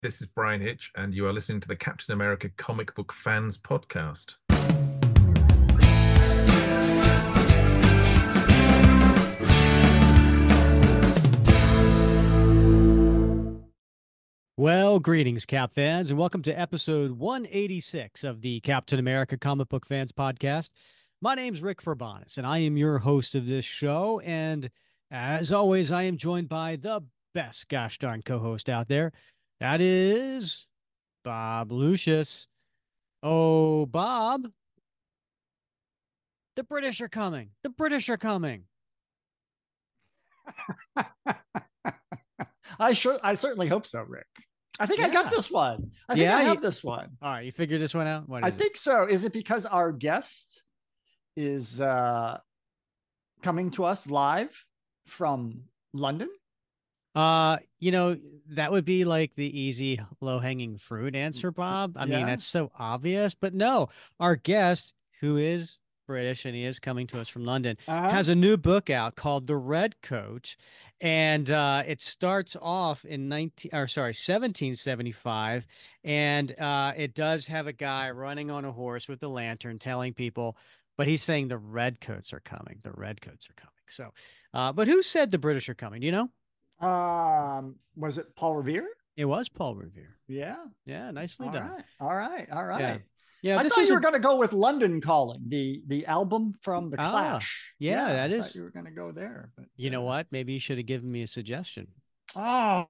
This is Brian Hitch, and you are listening to the Captain America Comic Book Fans Podcast. Well, greetings, Cap fans, and welcome to episode 186 of the Captain America Comic Book Fans Podcast. My name's Rick Verbanis, and I am your host of this show. And as always, I am joined by the best gosh darn co-host out there. That is Bob Lucius. Oh, Bob, the British are coming. The British are coming. I certainly hope so, Rick. I think I got this one. I think I have this one. All right, you figured this one out? What is I think so. Is it because our guest is coming to us live from London? That would be like the easy low-hanging fruit answer, Bob. I mean, that's so obvious, but no, our guest, who is British and he is coming to us from London, has a new book out called The Red Coat, and it starts off in 1775, and it does have a guy running on a horse with a lantern telling people, but he's saying the redcoats are coming. The redcoats are coming. So, but who said the British are coming? Do you know? Was it Paul Revere? It was Paul Revere. Yeah. Yeah, nicely done. All right. Yeah, I thought you were going to go with London Calling, the album from The Clash. Yeah, that is. I thought you were going to go there. But you know what? Maybe you should have given me a suggestion. Oh,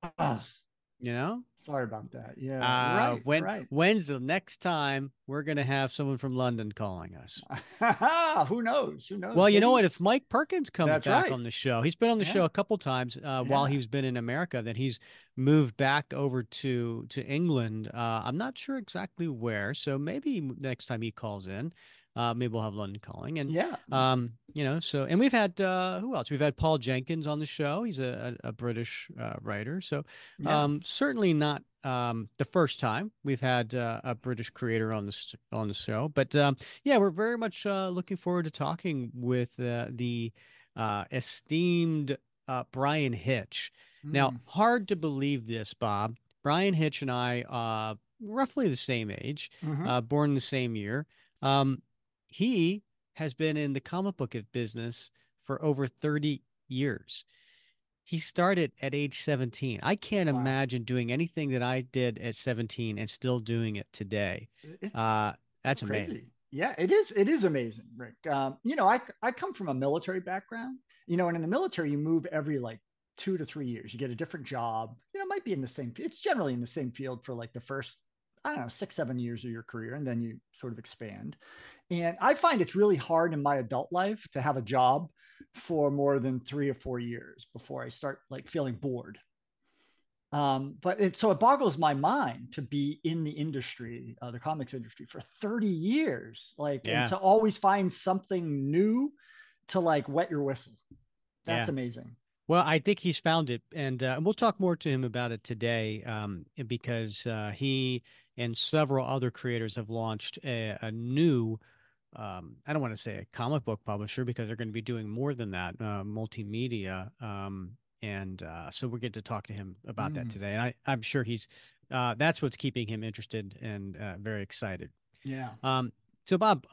sorry about that. Yeah. Right. When's the next time we're going to have someone from London calling us? Who knows? Well, you know what? If Mike Perkins comes back on the show, he's been on the show a couple times while he's been in America. Then he's moved back over to England. I'm not sure exactly where. So maybe next time he calls in, maybe we'll have London calling. And and we've had who else? We've had Paul Jenkins on the show. He's a British writer. So certainly not the first time we've had a British creator on the show. But we're very much looking forward to talking with the esteemed Brian Hitch. Now, hard to believe this, Bob. Brian Hitch and I roughly the same age, born in the same year. He has been in the comic book business for over 30 years. He started at age 17. I can't imagine doing anything that I did at 17 and still doing it today. That's crazy. Amazing. Yeah, it is. It is amazing, Rick. I come from a military background, and in the military, you move every 2 to 3 years. You get a different job. It might be in the same. It's generally in the same field for the first, 6-7 years of your career, and then you sort of expand. And I find it's really hard in my adult life to have a job for more than 3 or 4 years before I start feeling bored. But it boggles my mind to be in the industry, the comics industry, for 30 years, and to always find something new to wet your whistle. That's amazing. Well, I think he's found it, and we'll talk more to him about it today, because he and several other creators have launched a new, I don't want to say a comic book publisher because they're going to be doing more than that, multimedia. So we'll get to talk to him about that today. And I'm sure he's, that's what's keeping him interested and very excited. Yeah. So Bob,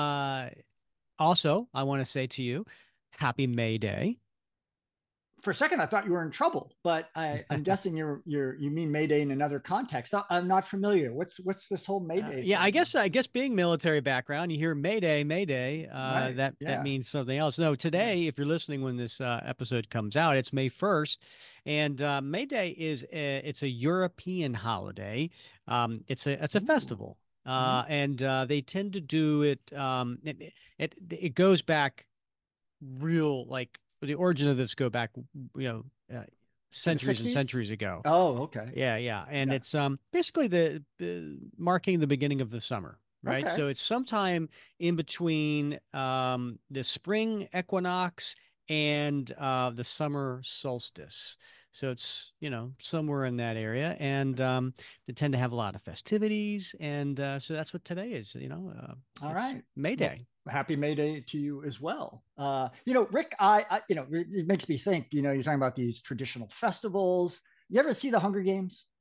also, I want to say to you, happy May Day. For a second, I thought you were in trouble, but I'm guessing you mean May Day in another context. I'm not familiar. What's this whole May Day? I guess being military background, you hear May Day. Right. That means something else. No, today, if you're listening when this episode comes out, it's May 1st, and May Day it's a European holiday. It's a festival, and they tend to do it. It goes back real the origin of this go back, centuries and centuries ago. Oh, okay. Yeah. And it's basically the marking the beginning of the summer, right? Okay. So it's sometime in between the spring equinox and the summer solstice. So it's, somewhere in that area. And they tend to have a lot of festivities. And so that's what today is, All right. May Day. Happy May Day to you as well. Rick, it makes me think, you're talking about these traditional festivals. You ever see the Hunger Games?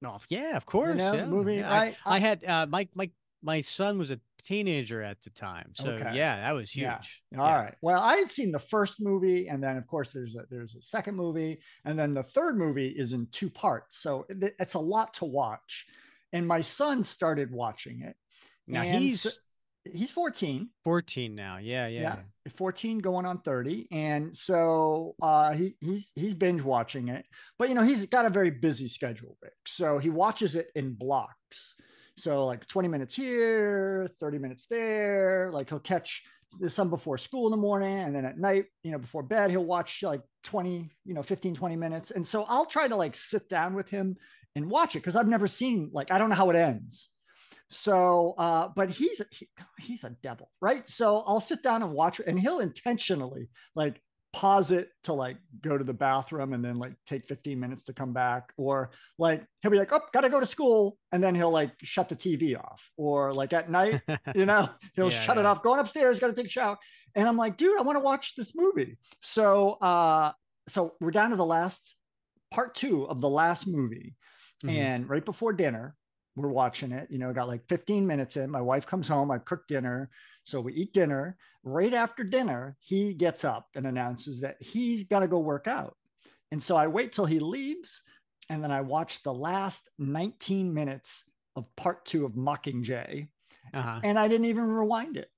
Oh, yeah, of course. You know, yeah, the movie, yeah. right? I had my son was a teenager at the time, so Okay. yeah, that was Yeah. huge. All right. Well, I had seen the first movie, and then of course there's a second movie, and then the third movie is in two parts, so it's a lot to watch. And my son started watching it, Now and he's 14. 14 now. Yeah, yeah. 14 going on 30. And so he's binge watching it. But you know, he's got a very busy schedule, Rick. So he watches it in blocks. So like 20 minutes here, 30 minutes there. Like he'll catch some before school in the morning, and then at night, you know, before bed, he'll watch like 20, 15, 20 minutes. And so I'll try to like sit down with him and watch it, because I've never seen, like, I don't know how it ends. So, but he's a devil, right? So I'll sit down and watch it, and he'll intentionally like pause it to like go to the bathroom and then like take 15 minutes to come back, or like he'll be like, oh, gotta go to school, and then he'll like shut the TV off, or like at night, you know, he'll shut it off, going upstairs, gotta take a shower, and I'm like, dude, I want to watch this movie. So, so we're down to the last part 2 of the last movie, and right before dinner, we're watching it, you know, got like 15 minutes in. My wife comes home, I cook dinner. So we eat dinner. Right after dinner, he gets up and announces that he's got to go work out. And so I wait till he leaves, and then I watch the last 19 minutes of part 2 of Mockingjay. And I didn't even rewind it.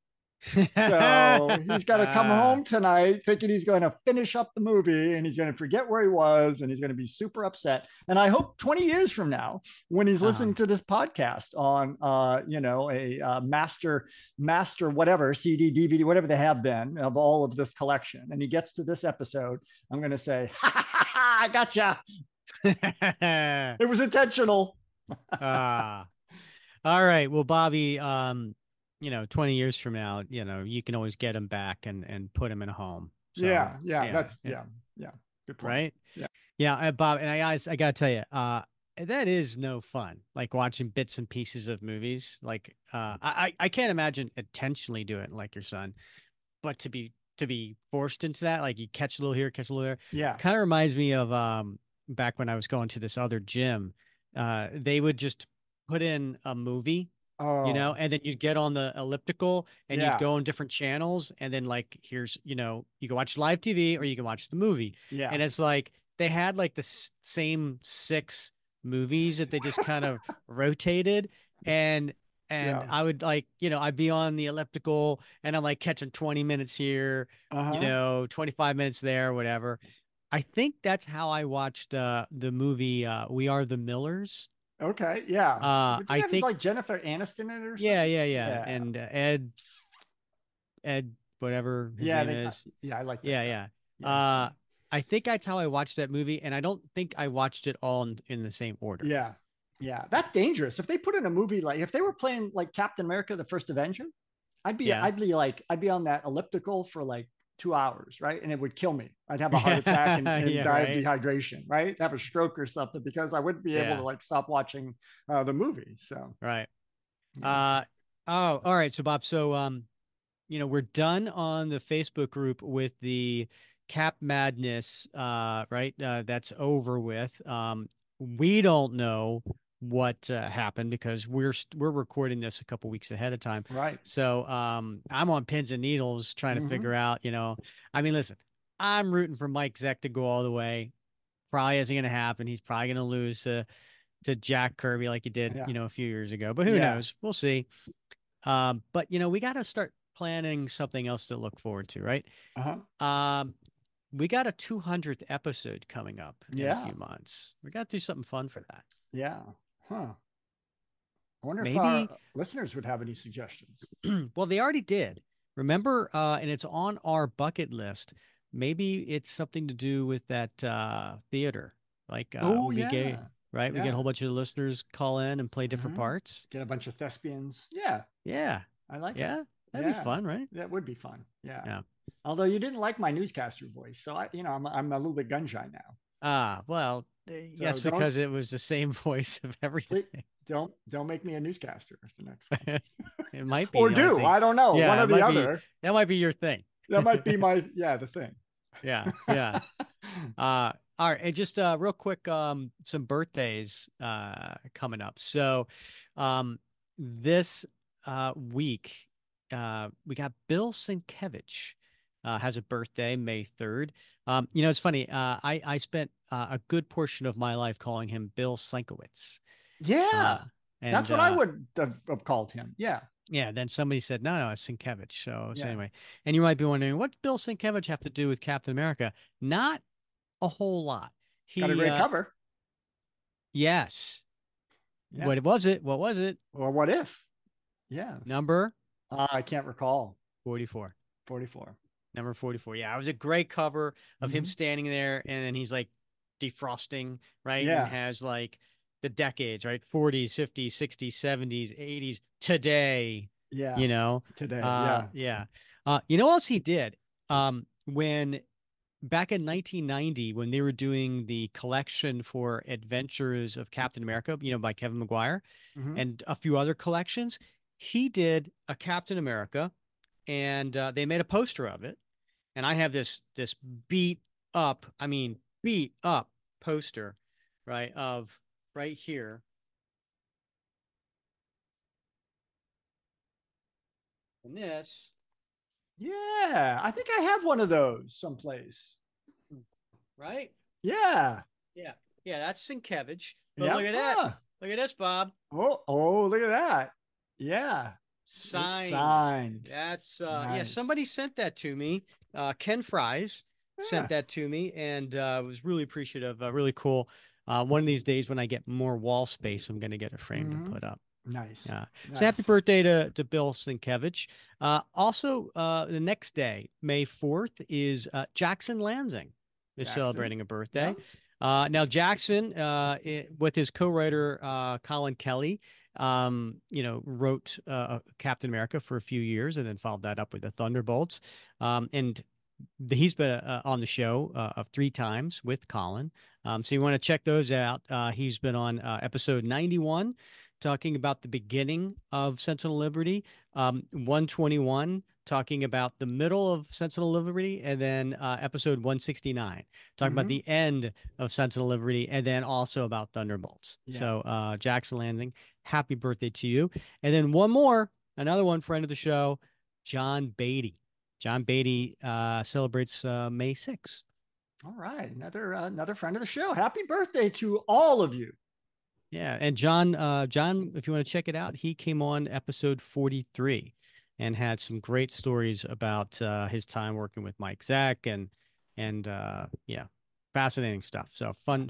So he's got to come home tonight thinking he's going to finish up the movie, and he's going to forget where he was, and he's going to be super upset. And I hope 20 years from now, when he's listening to this podcast on, you know, a master whatever, CD, DVD, whatever they have then of all of this collection, and he gets to this episode, I'm going to say, ha, ha, ha, ha, I gotcha. It was intentional. All right. Well, Bobby, you know, 20 years from now, you know, you can always get him back and put him in a home. So, that's good point. Right. Yeah. Bob, and I gotta tell you, that is no fun. Like watching bits and pieces of movies. Like, I can't imagine intentionally doing it like your son, but to be forced into that, like you catch a little here, catch a little there. Yeah. Kind of reminds me of back when I was going to this other gym. They would just put in a movie. You know, and then you'd get on the elliptical and you'd go on different channels, and then like, here's, you know, you can watch live TV or you can watch the movie. Yeah. And it's like, they had like the same 6 movies that they just kind of rotated. And I would like, you know, I'd be on the elliptical and I'm like catching 20 minutes here, you know, 25 minutes there, whatever. I think that's how I watched the movie We Are the Millers. Okay, yeah. I think like Jennifer Aniston in it or something. Yeah. And Ed, whatever his name is. Yeah, I like that. Yeah. I think that's how I watched that movie, and I don't think I watched it all in the same order. Yeah. That's dangerous. If they put in a movie, like if they were playing like Captain America: The First Avenger, I'd be on that elliptical for like 2 hours, right? And it would kill me. I'd have a heart attack and die of dehydration, right? Have a stroke or something, because I wouldn't be able to like stop watching the movie. So right. All right. So Bob, you know, we're done on the Facebook group with the Cap Madness, right? That's over with. We don't know what happened because we're recording this a couple weeks ahead of time. Right. So I'm on pins and needles trying to figure out, you know, I mean, listen, I'm rooting for Mike Zeck to go all the way. Probably isn't going to happen. He's probably going to lose to Jack Kirby like he did, you know, a few years ago, but who knows? We'll see. But you know, we got to start planning something else to look forward to, right? We got a 200th episode coming up in a few months. We got to do something fun for that. Yeah. Huh. I wonder if our listeners would have any suggestions. Well, they already did. Remember, and it's on our bucket list. Maybe it's something to do with that theater. Like, right? We get a whole bunch of listeners call in and play different parts. Get a bunch of thespians. Yeah. I like it. That'd be fun, right? That would be fun. Yeah. Although you didn't like my newscaster voice, so I'm a little bit gun shy now. Well, yes, because it was the same voice of everything. Don't make me a newscaster the next one. It might be. Or I don't know. One or the other. That might be your thing. That might be the thing. Yeah. All right, and just real quick, some birthdays coming up. So, this week, we got Bill Sienkiewicz has a birthday, May 3rd. It's funny. I spent a good portion of my life calling him Bill Sienkiewicz. Yeah, and that's what I would have called him. Yeah. Yeah, then somebody said, no, it's Sienkiewicz. So Yeah. anyway, and you might be wondering, what Bill Sienkiewicz have to do with Captain America? Not a whole lot. He got a great cover. Yes. Yeah. What was it? What was it? Or what if? Yeah. Number? I can't recall. 44. 44. Number 44. Yeah, it was a great cover of him standing there, and then he's like defrosting, right? Yeah. And has like the decades, right? 40s, 50s, 60s, 70s, 80s, today. Yeah. Today. Yeah. Yeah. You know what else he did? When back in 1990, when they were doing the collection for Adventures of Captain America, by Kevin Maguire, and a few other collections, he did a Captain America, and they made a poster of it. And I have this beat up poster, right, of right here. And this. Yeah, I think I have one of those someplace. Right? Yeah. Yeah. Yeah, that's Sienkiewicz. But look at that. Look at this, Bob. Oh, look at that. Yeah. Signed. That's nice. Somebody sent that to me. Ken Fries sent that to me, and was really appreciative. Really cool. One of these days when I get more wall space, I'm going to get a frame to put up. Nice. Nice. So happy birthday to Bill Sienkiewicz. Also, the next day, May 4th, is Jackson Lansing is celebrating a birthday. Yeah. Now Jackson, with his co-writer Colin Kelly, wrote Captain America for a few years and then followed that up with the Thunderbolts. And he's been on the show 3 times with Colin. So you want to check those out. He's been on episode 91, talking about the beginning of Sentinel Liberty, 121, talking about the middle of Sentinel Liberty, and then episode 169, talking about the end of Sentinel Liberty, and then also about Thunderbolts. Yeah. So Jackson Lansing, happy birthday to you. And then another one, friend of the show, John Beatty. John Beatty celebrates May 6th. All right, another friend of the show. Happy birthday to all of you. Yeah, and John, if you want to check it out, he came on episode 43 and had some great stories about his time working with Mike Zeck and fascinating stuff. So fun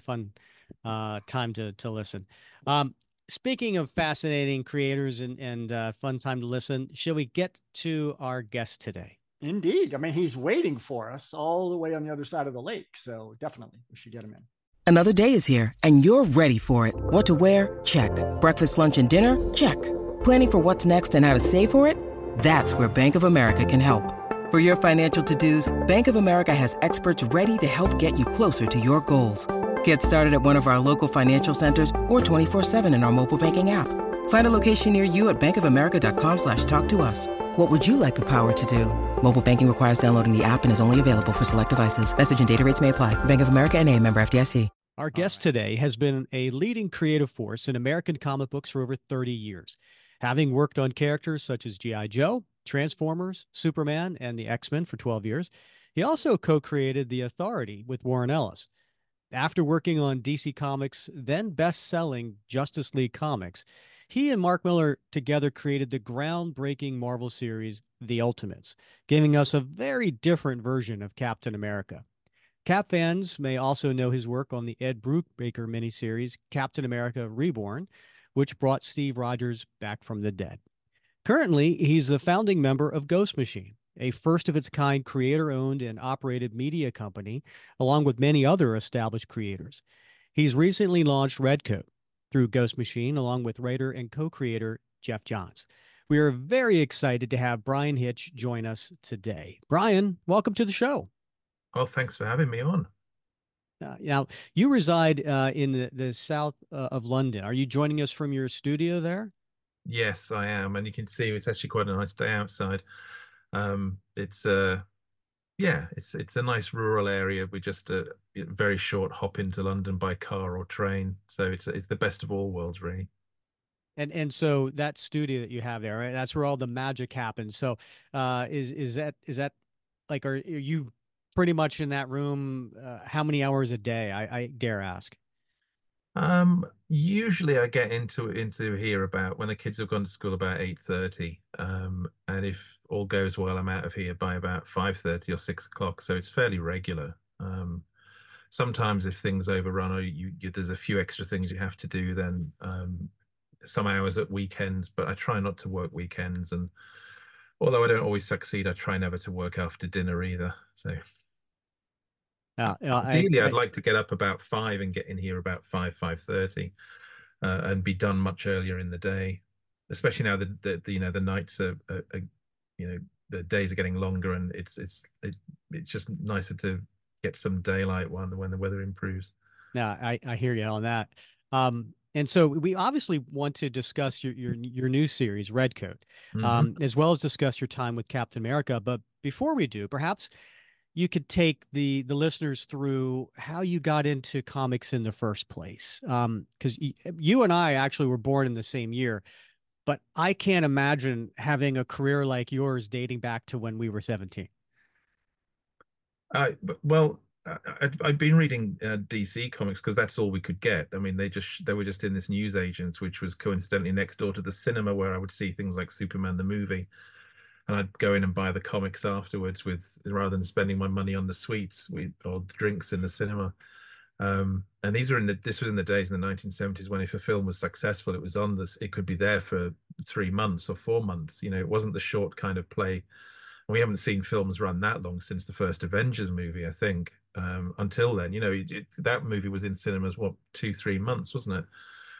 time to listen. Speaking of fascinating creators and fun time to listen, shall we get to our guest today? Indeed. I mean, he's waiting for us all the way on the other side of the lake. So definitely we should get him in. Another day is here, and you're ready for it. What to wear? Check. Breakfast, lunch, and dinner? Check. Planning for what's next and how to save for it? That's where Bank of America can help. For your financial to-dos, Bank of America has experts ready to help get you closer to your goals. Get started at one of our local financial centers or 24/7 in our mobile banking app. Find a location near you at bankofamerica.com/talktous. What would you like the power to do? Mobile banking requires downloading the app and is only available for select devices. Message and data rates may apply. Bank of America N.A., member FDIC. Our guest today has been a leading creative force in American comic books for over 30 years, having worked on characters such as G.I. Joe, Transformers, Superman, and the X-Men for 12 years. He also co-created The Authority with Warren Ellis. After working on DC Comics, then best-selling Justice League Comics, he and Mark Millar together created the groundbreaking Marvel series, The Ultimates, giving us a very different version of Captain America. Cap fans may also know his work on the Ed Brubaker miniseries, Captain America Reborn, which brought Steve Rogers back from the dead. Currently, he's the founding member of Ghost Machine, a first-of-its-kind creator-owned and operated media company, along with many other established creators. He's recently launched Redcoat through Ghost Machine, along with writer and co-creator Jeff Johns. We are very excited to have Bryan Hitch join us today. Bryan, welcome to the show. Well, thanks for having me on. Now, you reside in the south of London. Are you joining us from your studio there? Yes, I am. And you can see it's actually quite a nice day outside. It's Yeah, it's a nice rural area with just a very short hop into London by car or train. So it's the best of all worlds, really. And so that studio that you have there, right? That's where all the magic happens. So, is that like, are you pretty much in that room? How many hours a day? I dare ask. Usually I get into here about when the kids have gone to school about 8:30. And if all goes well, I'm out of here by about 5:30 or 6 o'clock. So it's fairly regular. Sometimes if things overrun or there's a few extra things you have to do, then some hours at weekends, but I try not to work weekends. And although I don't always succeed, I try never to work after dinner either. So ideally, I'd like to get up about 5 and get in here about 5:30, and be done much earlier in the day. Especially now the nights are the days are getting longer, and it's just nicer to get some daylight when the weather improves. Yeah, I hear you on that. And so we obviously want to discuss your new series, Redcoat, as well as discuss your time with Captain America. But before we do, perhaps you could take the listeners through how you got into comics in the first place. Because you and I actually were born in the same year, but I can't imagine having a career like yours dating back to when we were 17. Well, I've been reading DC comics because that's all we could get. I mean, they were just in this newsagents, which was coincidentally next door to the cinema where I would see things like Superman the movie, and I'd go in and buy the comics afterwards with rather than spending my money on the sweets or the drinks in the cinema. And this was in the days in the 1970s when if a film was successful, it could be there for 3 months or 4 months. It wasn't the short kind of play. We haven't seen films run that long since the first Avengers movie, I think. Until then, that movie was in cinemas, what, 2, 3 months, wasn't it?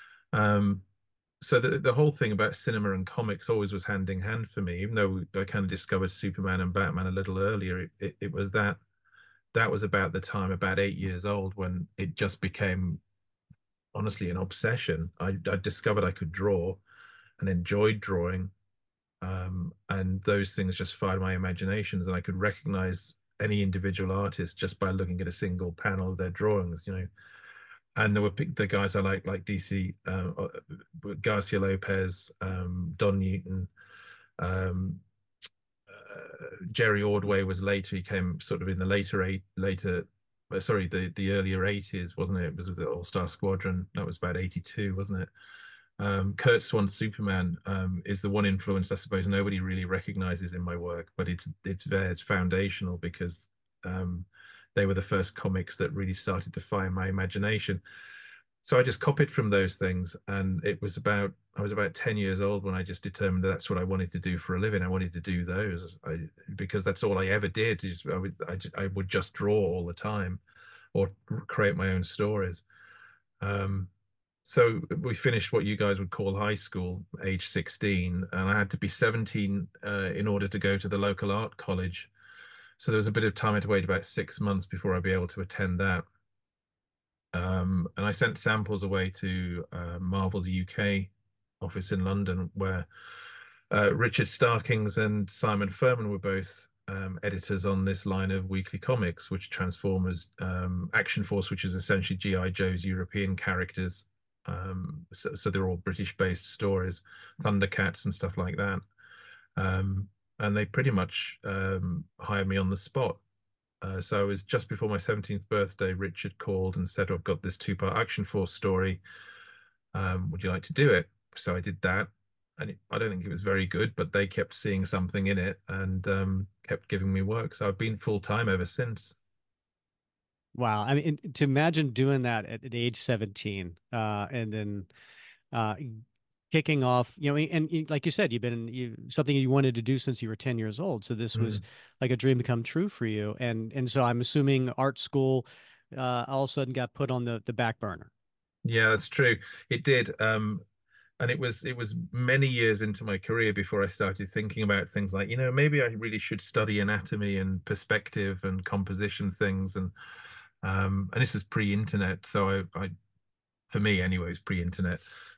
So the whole thing about cinema and comics always was hand in hand for me, even though I kind of discovered Superman and Batman a little earlier. It was that was about the time, about 8 years old, when it just became honestly an obsession. I discovered I could draw and enjoyed drawing. And those things just fired my imaginations, and I could recognize any individual artist just by looking at a single panel of their drawings. And there were the guys I like DC, Garcia Lopez, Don Newton, Jerry Ordway was later. He came sort of in the the earlier 80s, wasn't it? It was with the All Star Squadron. That was about 82, wasn't it? Kurt Swan's Superman is the one influence I suppose nobody really recognizes in my work, but it's foundational because they were the first comics that really started to fire my imagination. So I just copied from those things, and I was about 10 years old when I just determined that's what I wanted to do for a living. I wanted to do those because that's all I ever did. I would just draw all the time or create my own stories. So we finished what you guys would call high school, age 16, and I had to be 17 in order to go to the local art college. So there was a bit of time. I had to wait about 6 months before I'd be able to attend that. And I sent samples away to Marvel's UK office in London, where Richard Starkings and Simon Furman were both editors on this line of weekly comics, which Transformers, Action Force, which is essentially G.I. Joe's European characters. So they're all British-based stories, Thundercats and stuff like that. And they pretty much hired me on the spot. So it was just before my 17th birthday. Richard called and said, I've got this 2-part Action Force story. Would you like to do it? So I did that. And I don't think it was very good, but they kept seeing something in it and kept giving me work. So I've been full-time ever since. Wow. I mean, to imagine doing that at age 17, and then kicking off, and like you said, you've been something you wanted to do since you were 10 years old. So this was like a dream come true for you. And so I'm assuming art school all of a sudden got put on the back burner. Yeah, that's true. It did. And it was many years into my career before I started thinking about things like, maybe I really should study anatomy and perspective and composition things. And this was pre-internet. So I for me anyway, it was pre-internet.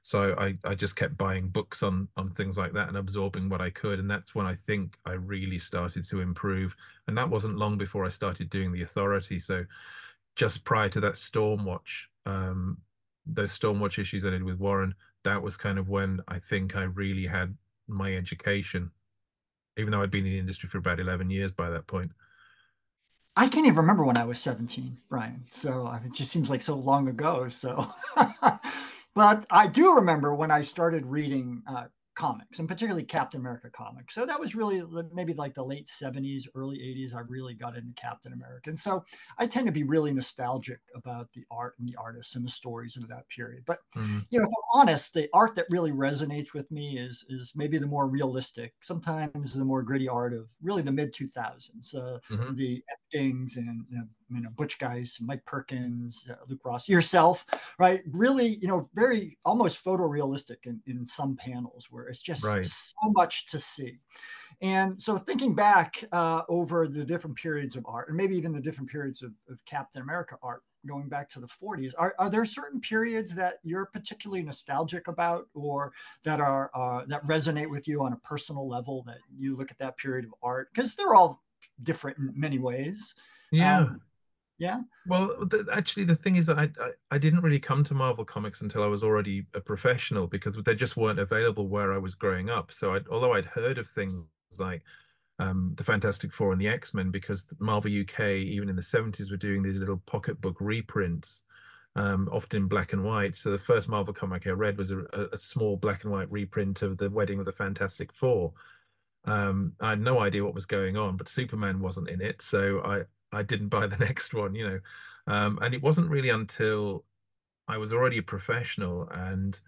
So I just kept buying books on things like that and absorbing what I could. And that's when I think I really started to improve. And that wasn't long before I started doing The Authority. So just prior to that Stormwatch, those Stormwatch issues I did with Warren, that was kind of when I think I really had my education, even though I'd been in the industry for about 11 years by that point. I can't even remember when I was 17, Brian. So it just seems like so long ago. So, but I do remember when I started reading comics, and particularly Captain America comics. So that was really maybe like the late 70s, early 80s. I really got into Captain America. And so I tend to be really nostalgic about the art and the artists and the stories of that period. But, if I'm honest, the art that really resonates with me is maybe the more realistic, sometimes the more gritty art of really the mid 2000s, the Eptings and Butch Guice, Mike Perkins, Luke Ross, yourself, right? Really, very almost photorealistic in some panels where it's just so much to see. And so thinking back over the different periods of art, and maybe even the different periods of Captain America art, going back to the 40s, are there certain periods that you're particularly nostalgic about, or that are that resonate with you on a personal level, that you look at that period of art? Because they're all different in many ways. Yeah. Yeah. Well, actually, the thing is that I didn't really come to Marvel Comics until I was already a professional, because they just weren't available where I was growing up. So although I'd heard of things like the Fantastic Four and the X-Men, because Marvel UK, even in the 70s, were doing these little pocketbook reprints, often in black and white. So the first Marvel comic I read was a small black and white reprint of the Wedding of the Fantastic Four. I had no idea what was going on, but Superman wasn't in it, so I didn't buy the next one, and it wasn't really until I was already a professional and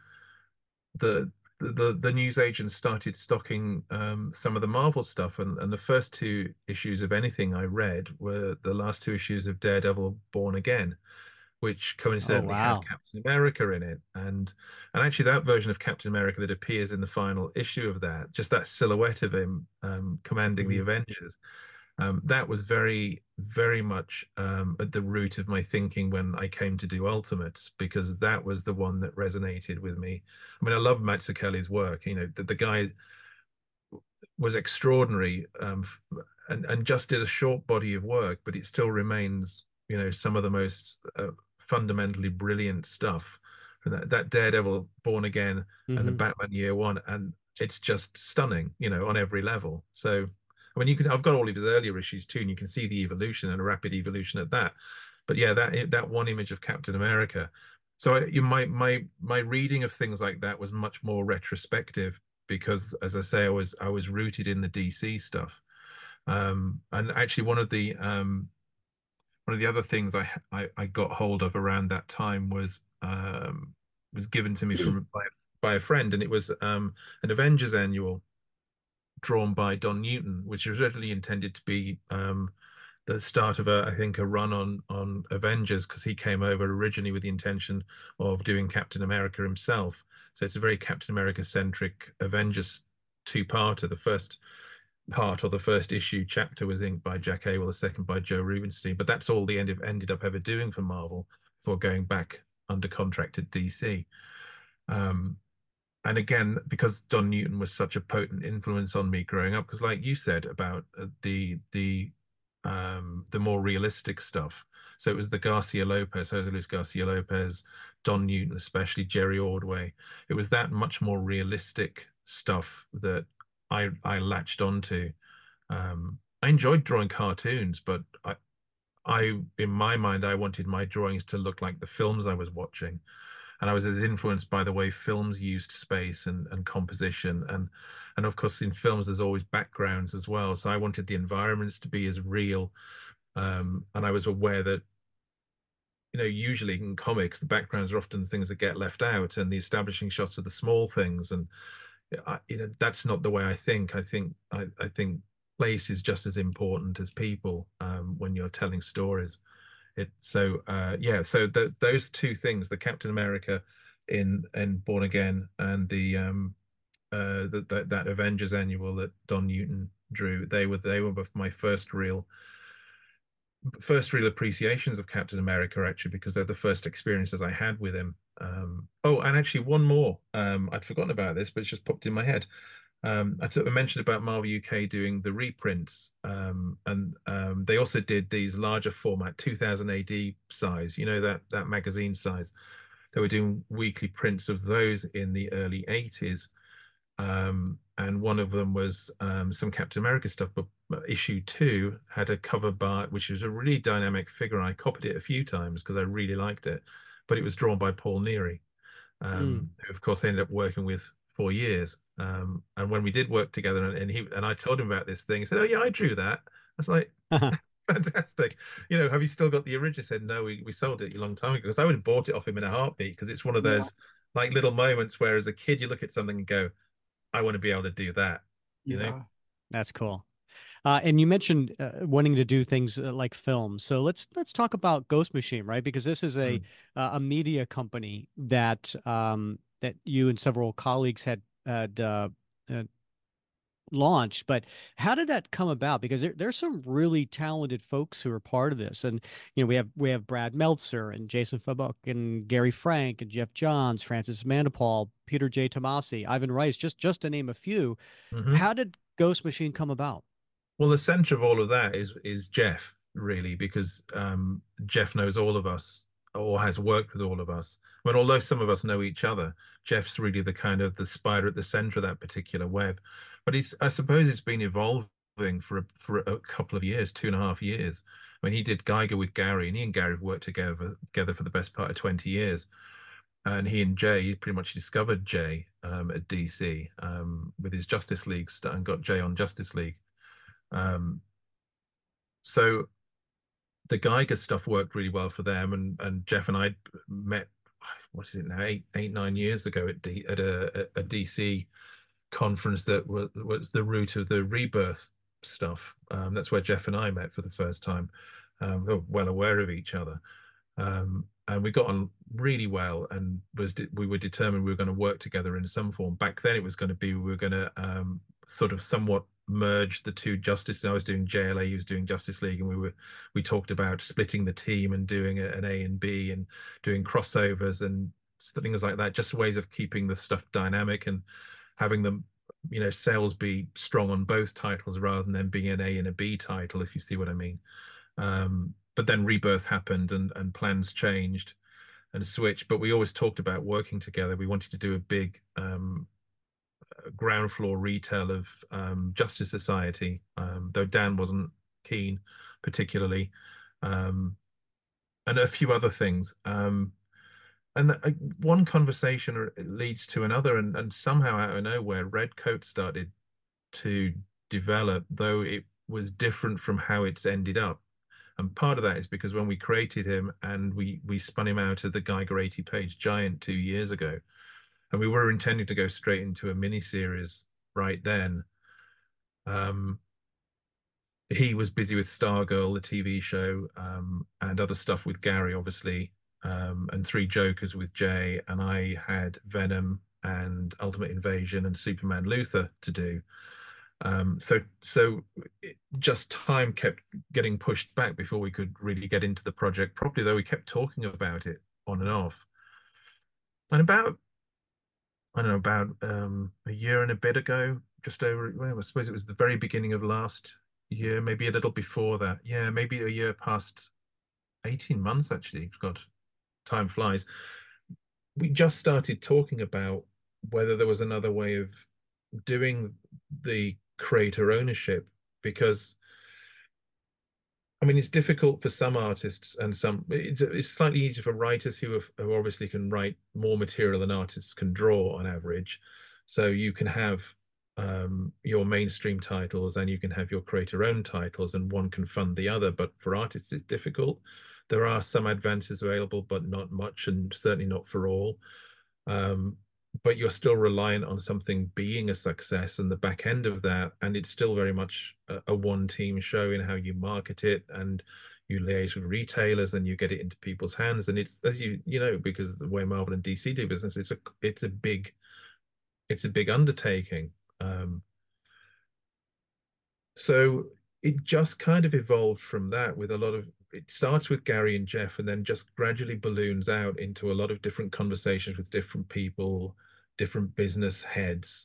the news agents started stocking some of the Marvel stuff, and the first two issues of anything I read were the last two issues of Daredevil Born Again, which coincidentally had Captain America in it. And actually that version of Captain America that appears in the final issue of that, just that silhouette of him commanding the Avengers, that was very, very much at the root of my thinking when I came to do Ultimates, because that was the one that resonated with me. I mean, I love Mazzucchelli's work. The guy was extraordinary, and just did a short body of work, but it still remains, some of the most fundamentally brilliant stuff. And that Daredevil Born Again and the Batman Year One, and it's just stunning, on every level. So I mean, I've got all of his earlier issues too, and you can see the evolution, and a rapid evolution at that. But yeah, that one image of Captain America. So my reading of things like that was much more retrospective, because, as I say, I was rooted in the DC stuff. And actually, one of the other things I got hold of around that time was given to me by a friend, and it was an Avengers annual drawn by Don Newton, which was originally intended to be the start of I think a run on Avengers, because he came over originally with the intention of doing Captain America himself. So it's a very Captain America centric Avengers two-parter. The first part, or the first issue chapter, was inked by Jack Abel, the second by Joe Rubinstein. But that's all the ended up ever doing for Marvel before going back under contract at DC. And again, because Don Newton was such a potent influence on me growing up, because like you said about the more realistic stuff. So it was the Garcia Lopez, Jose Luis Garcia Lopez, Don Newton, especially Jerry Ordway. It was that much more realistic stuff that I latched onto. I enjoyed drawing cartoons, but I in my mind, I wanted my drawings to look like the films I was watching. And I was as influenced by the way films used space and composition, and of course in films there's always backgrounds as well. So I wanted the environments to be as real, and I was aware that usually in comics the backgrounds are often things that get left out, and the establishing shots are the small things, and that's not the way I think. I think place is just as important as people when you're telling stories. So those two things, the Captain America in Born Again, and that Avengers annual that Don Newton drew, they were my first real appreciations of Captain America, actually, because they're the first experiences I had with him. Oh, and actually one more. I'd forgotten about this, but it's just popped in my head. I mentioned about Marvel UK doing the reprints, and they also did these larger format 2000 AD size, that magazine size. They were doing weekly prints of those in the early 80s. And one of them was some Captain America stuff, but issue 2 had a cover bar, which was a really dynamic figure. I copied it a few times because I really liked it, but it was drawn by Paul Neary, who of course I ended up working with for years. And when we did work together, and I told him about this thing, he said, "Oh yeah, I drew that." I was like, "Fantastic! Have you still got the original?" He said, "No, we sold it a long time ago." Because I would have bought it off him in a heartbeat. Because it's one of those like little moments where, as a kid, you look at something and go, "I want to be able to do that." That's cool. And you mentioned wanting to do things like film. So let's talk about Ghost Machine, right? Because this is a media company that that you and several colleagues had launched. But how did that come about? Because there's some really talented folks who are part of this, and we have Brad Meltzer and Jason Fabok and Gary Frank and Jeff Johns, Francis Manapul, Peter J. Tomasi, Ivan Rice, just to name a few. How did Ghost Machine come about? Well, the center of all of that is Jeff, really, because Jeff knows all of us, or has worked with all of us. But although some of us know each other, Jeff's really the kind of the spider at the center of that particular web. But I suppose it's been evolving for a couple of years, 2.5 years. I mean, he did Geiger with Gary, and he and Gary have worked together for the best part of 20 years. And he and Jay pretty much discovered Jay at DC with his Justice League stuff, and got Jay on Justice League. So the Geiger stuff worked really well for them, and Jeff and I met, what is it now, 9 years ago at a DC conference that was the root of the Rebirth stuff. That's where Jeff and I met for the first time. We were well aware of each other, and we got on really well, and we were determined we were going to work together in some form. Back then, it was going to be, we were going to sort of somewhat merge the two Justice. I was doing JLA, he was doing Justice League, and we talked about splitting the team and doing an A and B and doing crossovers and things like that, just ways of keeping the stuff dynamic and having them, sales be strong on both titles rather than them being an A and a B title, if you see what I mean. But then Rebirth happened, and plans changed and switched, but we always talked about working together. We wanted to do a big ground floor retail of Justice Society, though Dan wasn't keen particularly, and a few other things. And one conversation leads to another, and somehow out of nowhere, Redcoat started to develop, though it was different from how it's ended up. And part of that is because when we created him and we spun him out of the Geiger 80-page giant 2 years ago, and we were intending to go straight into a miniseries right then. He was busy with Stargirl, the TV show, and other stuff with Gary, obviously, and Three Jokers with Jay, and I had Venom and Ultimate Invasion and Superman Luthor to do. So just time kept getting pushed back before we could really get into the project properly, though we kept talking about it on and off. And about a year and a bit ago, just over, well, I suppose it was the very beginning of last year, maybe a little before that. Yeah, maybe a year past, 18 months actually. God, time flies. We just started talking about whether there was another way of doing the creator ownership, because I mean, it's difficult for some artists, and it's slightly easier for writers who obviously can write more material than artists can draw on average. So you can have your mainstream titles, and you can have your creator-owned titles, and one can fund the other. But for artists, it's difficult. There are some advances available, but not much, and certainly not for all. But you're still reliant on something being a success and the back end of that, and it's still very much a one-team show in how you market it, and you liaise with retailers, and you get it into people's hands. And it's, as you know, because of the way Marvel and DC do business, it's a big undertaking. So it just kind of evolved from that, with a lot of it starts with Gary and Jeff, and then just gradually balloons out into a lot of different conversations with different people, different business heads.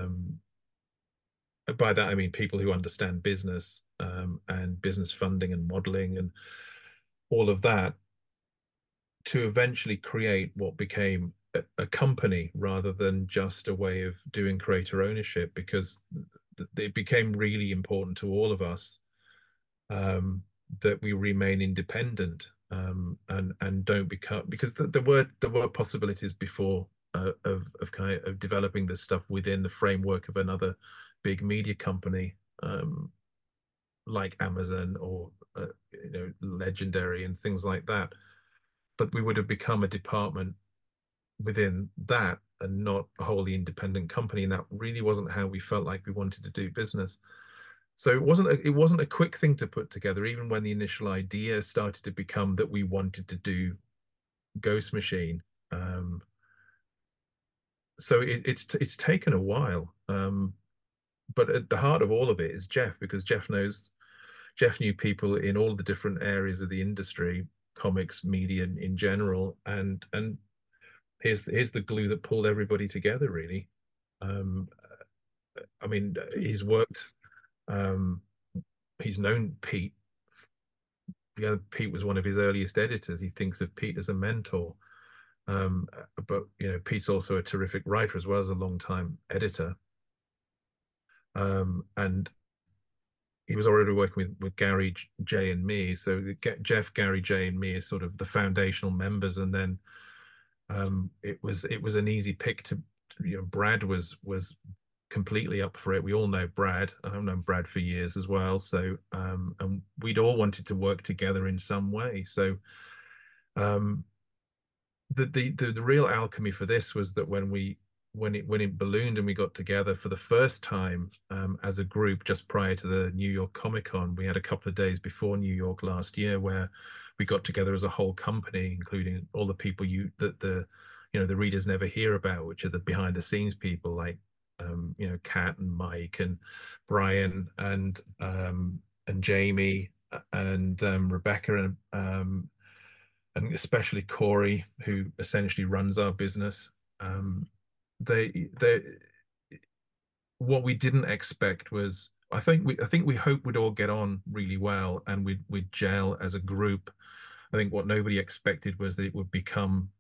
By that I mean people who understand business, and business funding and modeling and all of that, to eventually create what became a company rather than just a way of doing creator ownership, because it became really important to all of us, that we remain independent, and don't become, because there were possibilities before, of kind of developing this stuff within the framework of another big media company, like Amazon or Legendary and things like that. But we would have become a department within that and not a wholly independent company, and that really wasn't how we felt like we wanted to do business. So it wasn't a quick thing to put together, even when the initial idea started to become that we wanted to do Ghost Machine. So it's taken a while, but at the heart of all of it is Jeff, because Jeff knew people in all the different areas of the industry, comics, media in general, and here's the glue that pulled everybody together, really. I mean, he's known Pete. Pete was one of his earliest editors. He thinks of Pete as a mentor. But Pete's also a terrific writer as well as a long-time editor. And he was already working with Gary, Jay, and me. So Jeff, Gary, Jay, and me are sort of the foundational members. And then it was an easy pick to, Brad was completely up for it. We all know Brad. I've known Brad for years as well. So and we'd all wanted to work together in some way. So the real alchemy for this was that when it ballooned and we got together for the first time, as a group just prior to the New York Comic Con, we had a couple of days before New York last year where we got together as a whole company, including all the people the readers never hear about, which are the behind the scenes people like Kat and Mike and Brian and Jamie and Rebecca and especially Corey, who essentially runs our business. They what we didn't expect was, I think we hoped we'd all get on really well and we'd gel as a group. I think what nobody expected was that it would become,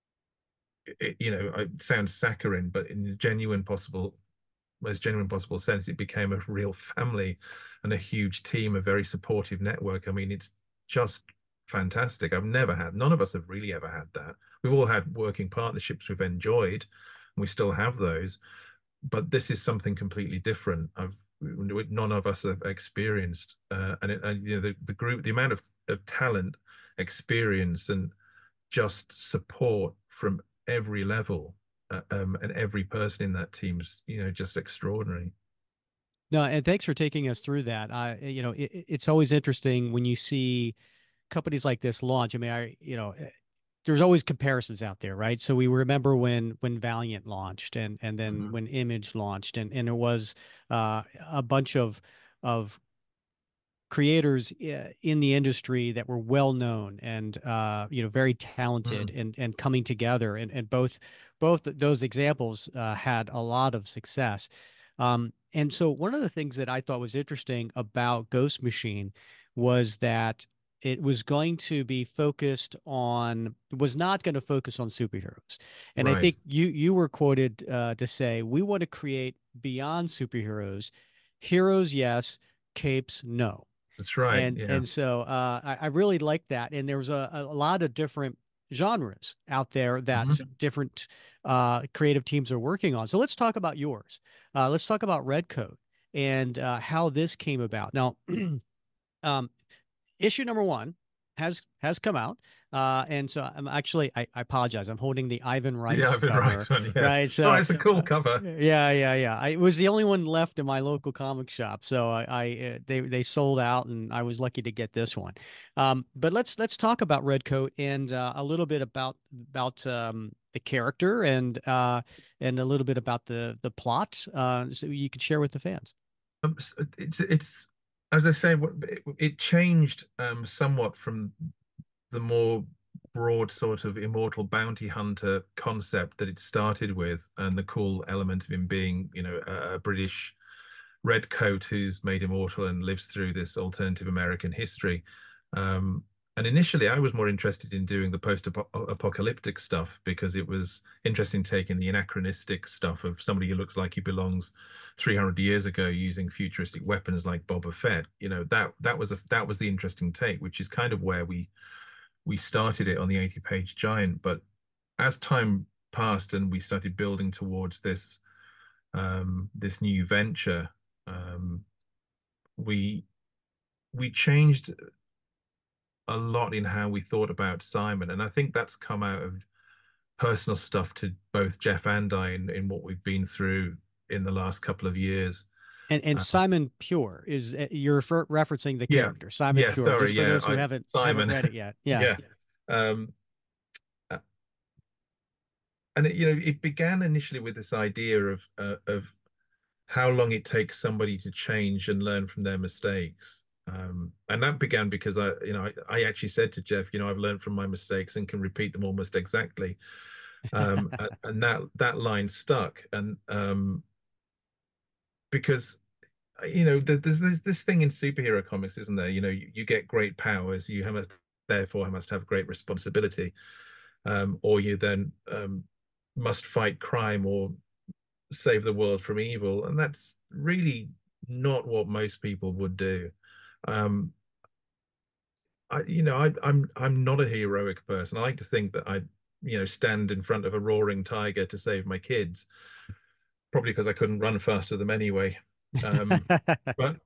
it sounds saccharine, but in the most genuine possible sense, it became a real family and a huge team, a very supportive network. I mean, it's just fantastic. None of us have really ever had that. We've all had working partnerships we've enjoyed, and we still have those, but this is something completely different. None of us have experienced, the group, the amount of talent, experience, and just support from every level, and every person in that team's just extraordinary. No, and thanks for taking us through that. It's always interesting when you see companies like this launch. I mean, there's always comparisons out there, right? So we remember when Valiant launched and then when Image launched, and it was a bunch of creators in the industry that were well known and very talented and coming together, and both those examples had a lot of success. And so one of the things that I thought was interesting about Ghost Machine was that it was not going to focus on superheroes. And right. I think you were quoted to say, we want to create beyond superheroes, heroes, yes, capes, no. That's right. And so I really like that. And there was a lot of different genres out there that different creative teams are working on. So let's talk about yours. Let's talk about Redcoat and how this came about. Now, issue number 1 has come out. And so I apologize. I'm holding the Ivan Rice cover. Rice one, yeah. Right. So it's a cool cover. Yeah. It was the only one left in my local comic shop. So they sold out, and I was lucky to get this one. But let's talk about Redcoat and a little bit about the character and a little bit about the plot, so you could share with the fans. It's as I say, it changed somewhat from the more broad sort of immortal bounty hunter concept that it started with, and the cool element of him being, you know, a British redcoat who's made immortal and lives through this alternative American history. And initially, I was more interested in doing the post-apocalyptic stuff because it was interesting taking the anachronistic stuff of somebody who looks like he belongs 300 years ago using futuristic weapons like Boba Fett. You know, that was the interesting take, which is kind of where we started it on the 80-page giant. But as time passed and we started building towards this new venture, we changed a lot in how we thought about Simon, and I think that's come out of personal stuff to both Jeff and I in what we've been through in the last couple of years. And Simon Pure is you're referencing the character Simon Pure. Sorry, just for those who haven't read it yet. Yeah. And it began initially with this idea of how long it takes somebody to change and learn from their mistakes. And that began because I actually said to Jeff, I've learned from my mistakes and can repeat them almost exactly. And that line stuck. And because there's this thing in superhero comics, isn't there? You get great powers, therefore must have great responsibility, or you then must fight crime or save the world from evil, and that's really not what most people would do. I'm not a heroic person. I like to think that I stand in front of a roaring tiger to save my kids, probably because I couldn't run faster than them anyway. But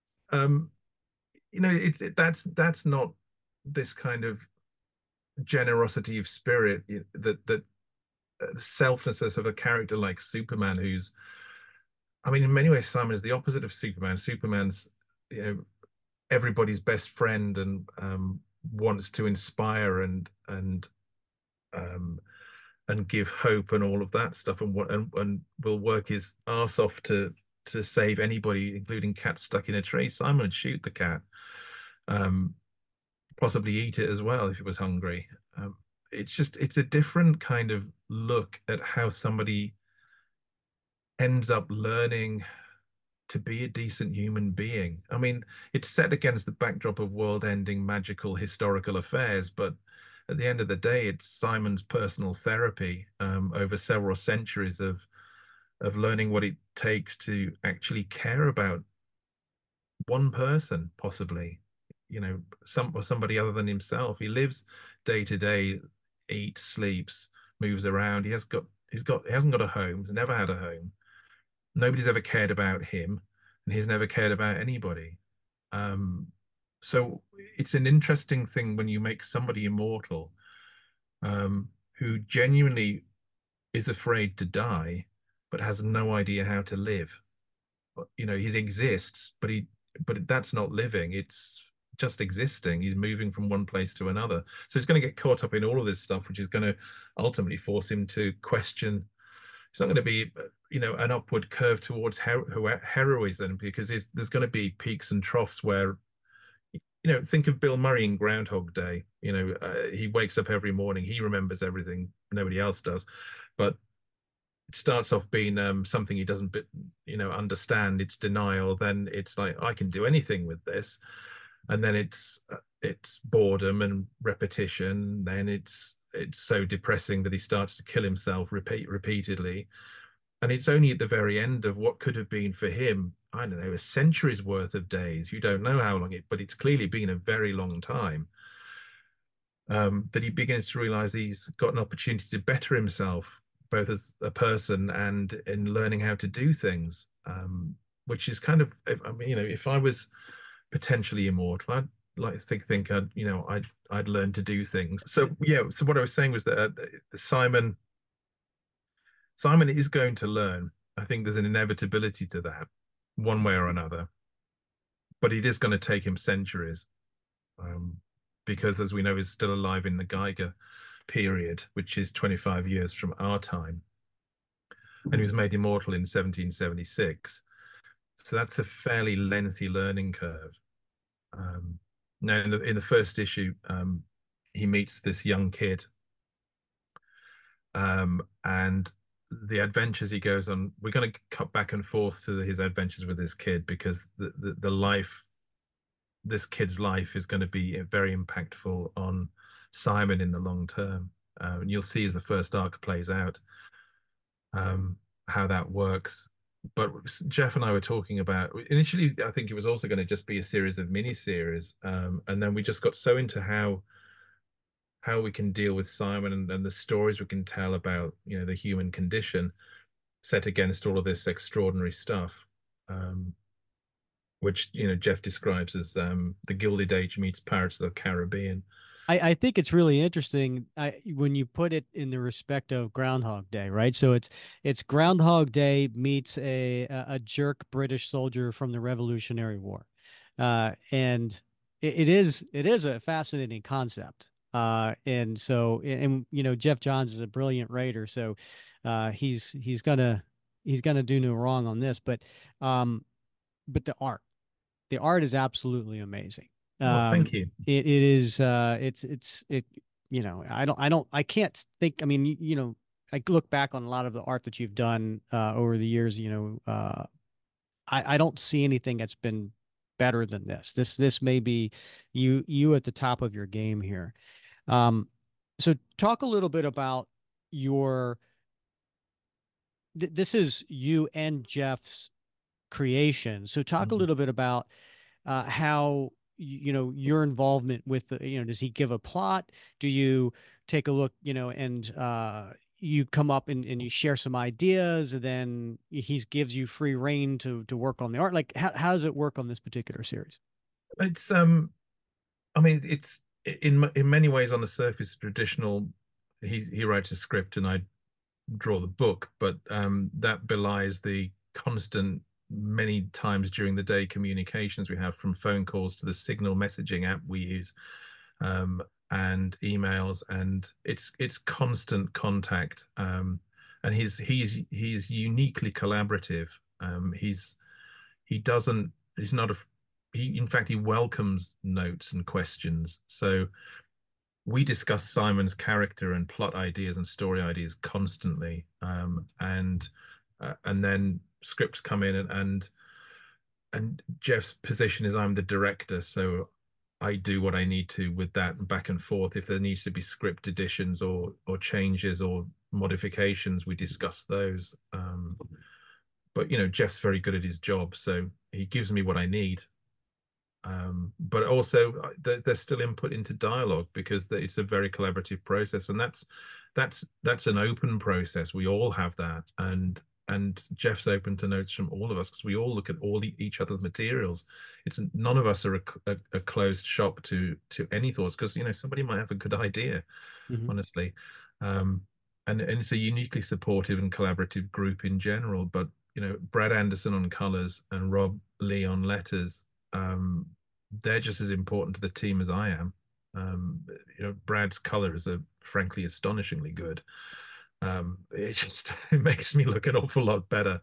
that's not this kind of generosity of spirit, that the selflessness of a character like Superman, who's, I mean, in many ways Simon is the opposite of Superman. Superman's everybody's best friend and wants to inspire and give hope and all of that stuff, and will work his arse off to save anybody, including cats stuck in a tree. Simon would shoot the cat, possibly eat it as well if it was hungry. It's a different kind of look at how somebody ends up learning to be a decent human being. I mean, it's set against the backdrop of world-ending magical historical affairs, but at the end of the day, it's Simon's personal therapy over several centuries of learning what it takes to actually care about one person, possibly, somebody other than himself. He lives day to day, eats, sleeps, moves around. He hasn't got a home. He's never had a home. Nobody's ever cared about him, and he's never cared about anybody. So it's an interesting thing when you make somebody immortal, who genuinely is afraid to die, but has no idea how to live. He exists, but that's not living. It's just existing. He's moving from one place to another. So he's going to get caught up in all of this stuff, which is going to ultimately force him to question. It's not going to be, an upward curve towards heroism, because there's going to be peaks and troughs where, think of Bill Murray in Groundhog Day. He wakes up every morning. He remembers everything. Nobody else does. But it starts off being something he doesn't, understand. It's denial. Then it's like, I can do anything with this. And then it's boredom and repetition. Then it's so depressing that he starts to kill himself repeatedly. And it's only at the very end of what could have been for him, I don't know, a century's worth of days. You don't know how long but it's clearly been a very long time, that he begins to realize he's got an opportunity to better himself, both as a person and in learning how to do things, which is kind of, if I was potentially immortal, I'd like to think I'd learn to do things. So so what I was saying was that Simon is going to learn. I think there's an inevitability to that, one way or another, but it is going to take him centuries, because, as we know, he's still alive in the Geiger period, which is 25 years from our time, and he was made immortal in 1776. So that's a fairly lengthy learning curve. Now, in the first issue, he meets this young kid, and the adventures he goes on. We're going to cut back and forth to his adventures with this kid, because the life, this kid's life, is going to be very impactful on Simon in the long term. And you'll see as the first arc plays out how that works. But Jeff and I were talking about, initially, I think it was also going to just be a series of mini-series. And then we just got so into how we can deal with Simon, and the stories we can tell about, the human condition set against all of this extraordinary stuff, which, Jeff describes as the Gilded Age meets Pirates of the Caribbean. I think it's really interesting when you put it in the respect of Groundhog Day, right? So it's Groundhog Day meets a jerk British soldier from the Revolutionary War, and it is a fascinating concept. And so Geoff Johns is a brilliant writer, so he's gonna do no wrong on this, but the art is absolutely amazing. Thank you. It is I can't think. I mean, I look back on a lot of the art that you've done over the years. I don't see anything that's been better than this. This may be you at the top of your game here. So talk a little bit about this is you and Jeff's creation. So talk a little bit about how your involvement with does he give a plot? Do you take a look, and you come up and you share some ideas, and then he gives you free reign to work on the art? Like, how does it work on this particular series? It's I mean, it's in many ways, on the surface, traditional. He writes a script and I draw the book, but that belies the constant, many times during the day, communications we have, from phone calls to the Signal messaging app we use, and emails, and it's constant contact. And he's uniquely collaborative. In fact, he welcomes notes and questions. So we discuss Simon's character and plot ideas and story ideas constantly, and then scripts come in, and Jeff's position is I'm the director, so I do what I need to with that, back and forth. If there needs to be script additions or changes or modifications, we discuss those. But Jeff's very good at his job, so he gives me what I need. But also there's still input into dialogue, because it's a very collaborative process, and that's an open process. We all have that, and Jeff's open to notes from all of us, because we all look at each other's materials. It's none of us are a closed shop to any thoughts, because somebody might have a good idea, honestly. And it's a uniquely supportive and collaborative group in general. But Brad Anderson on colors and Rob Lee on letters, they're just as important to the team as I am. Brad's colors are frankly astonishingly good. It makes me look an awful lot better.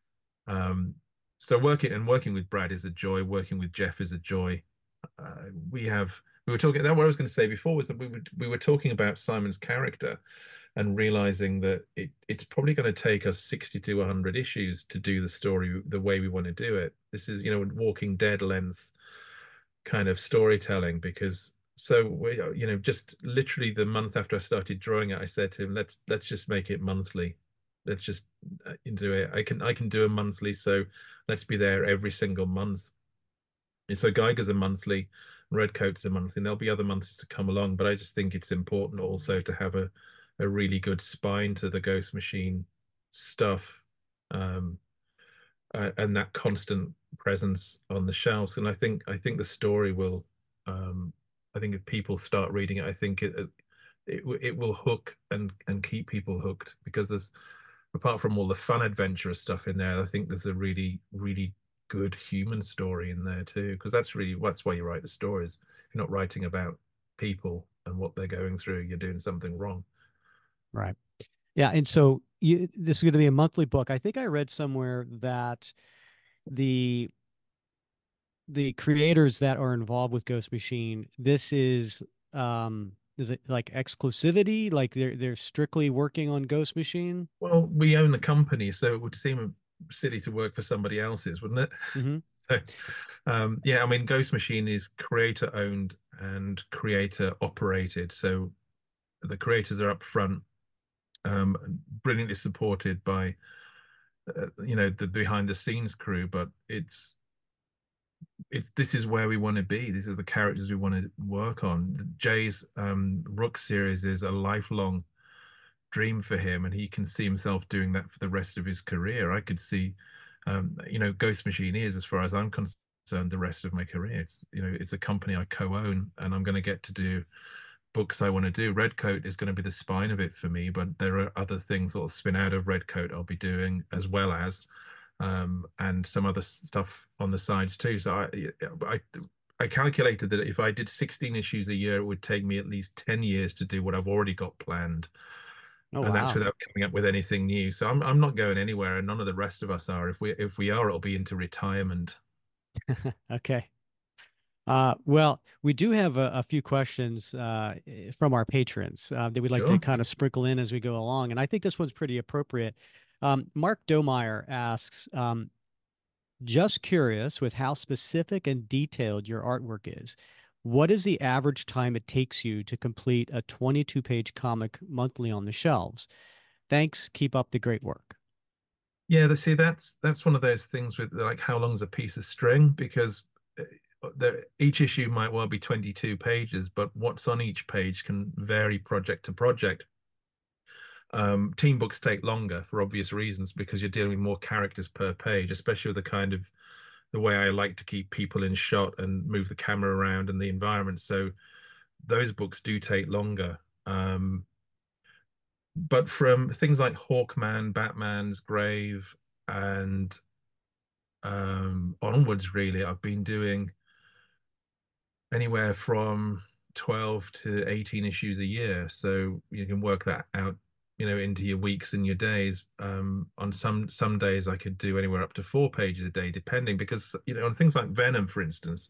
So working with Brad is a joy. Working with Jeff is a joy. We were talking. That what I was going to say before was that we were talking about Simon's character, and realizing that it's probably going to take us 60 to 100 issues to do the story the way we want to do it. This is Walking Dead length kind of storytelling, because just literally the month after I started drawing it, I said to him, let's just make it monthly. Let's just do it. I can do a monthly, so let's be there every single month. And so Geiger's a monthly, Redcoat's a monthly, and there'll be other months to come along. But I just think it's important also to have a really good spine to the Ghost Machine stuff, and that constant presence on the shelves. And I think the story will, I think if people start reading it, I think it will hook and keep people hooked, because there's, apart from all the fun adventurous stuff in there, I think there's a really, really good human story in there too, because that's why you write the stories. You're not writing about people and what they're going through. You're doing something wrong. Right. Yeah. And so this is going to be a monthly book. I think I read somewhere that the creators that are involved with Ghost Machine, this is it like exclusivity? Like they're strictly working on Ghost Machine? Well, we own the company, so it would seem silly to work for somebody else's, wouldn't it? Mm-hmm. So, yeah, I mean, Ghost Machine is creator owned and creator operated. So the creators are up front, brilliantly supported by, the behind the scenes crew. But this is where we want to be. These are the characters we want to work on. Jay's Rook series is a lifelong dream for him, and he can see himself doing that for the rest of his career. I could see, Ghost Machine is, as far as I'm concerned, the rest of my career. It's a company I co-own, and I'm going to get to do books I want to do. Redcoat is going to be the spine of it for me, but there are other things that will spin out of Redcoat I'll be doing, as well as and some other stuff on the sides too. So I calculated that if I did 16 issues a year, it would take me at least 10 years to do what I've already got planned. Oh, and wow. that's without coming up with anything new. So I'm not going anywhere, and none of the rest of us are. If we are, it'll be into retirement. Okay. Well, we do have a few questions from our patrons that we'd like to kind of sprinkle in as we go along, and I think this one's pretty appropriate. Mark Domeyer asks, just curious with how specific and detailed your artwork is. What is the average time it takes you to complete a 22-page comic monthly on the shelves? Thanks. Keep up the great work. Yeah, that's one of those things with like how long's a piece of string, because each issue might well be 22 pages, but what's on each page can vary project to project. Team books take longer for obvious reasons, because you're dealing with more characters per page, especially with the way I like to keep people in shot and move the camera around and the environment. So those books do take longer. But from things like Hawkman, Batman's Grave, and onwards, really, I've been doing anywhere from 12 to 18 issues a year. So you can work that out, into your weeks and your days. On some days I could do anywhere up to 4 pages a day, depending, because on things like Venom, for instance,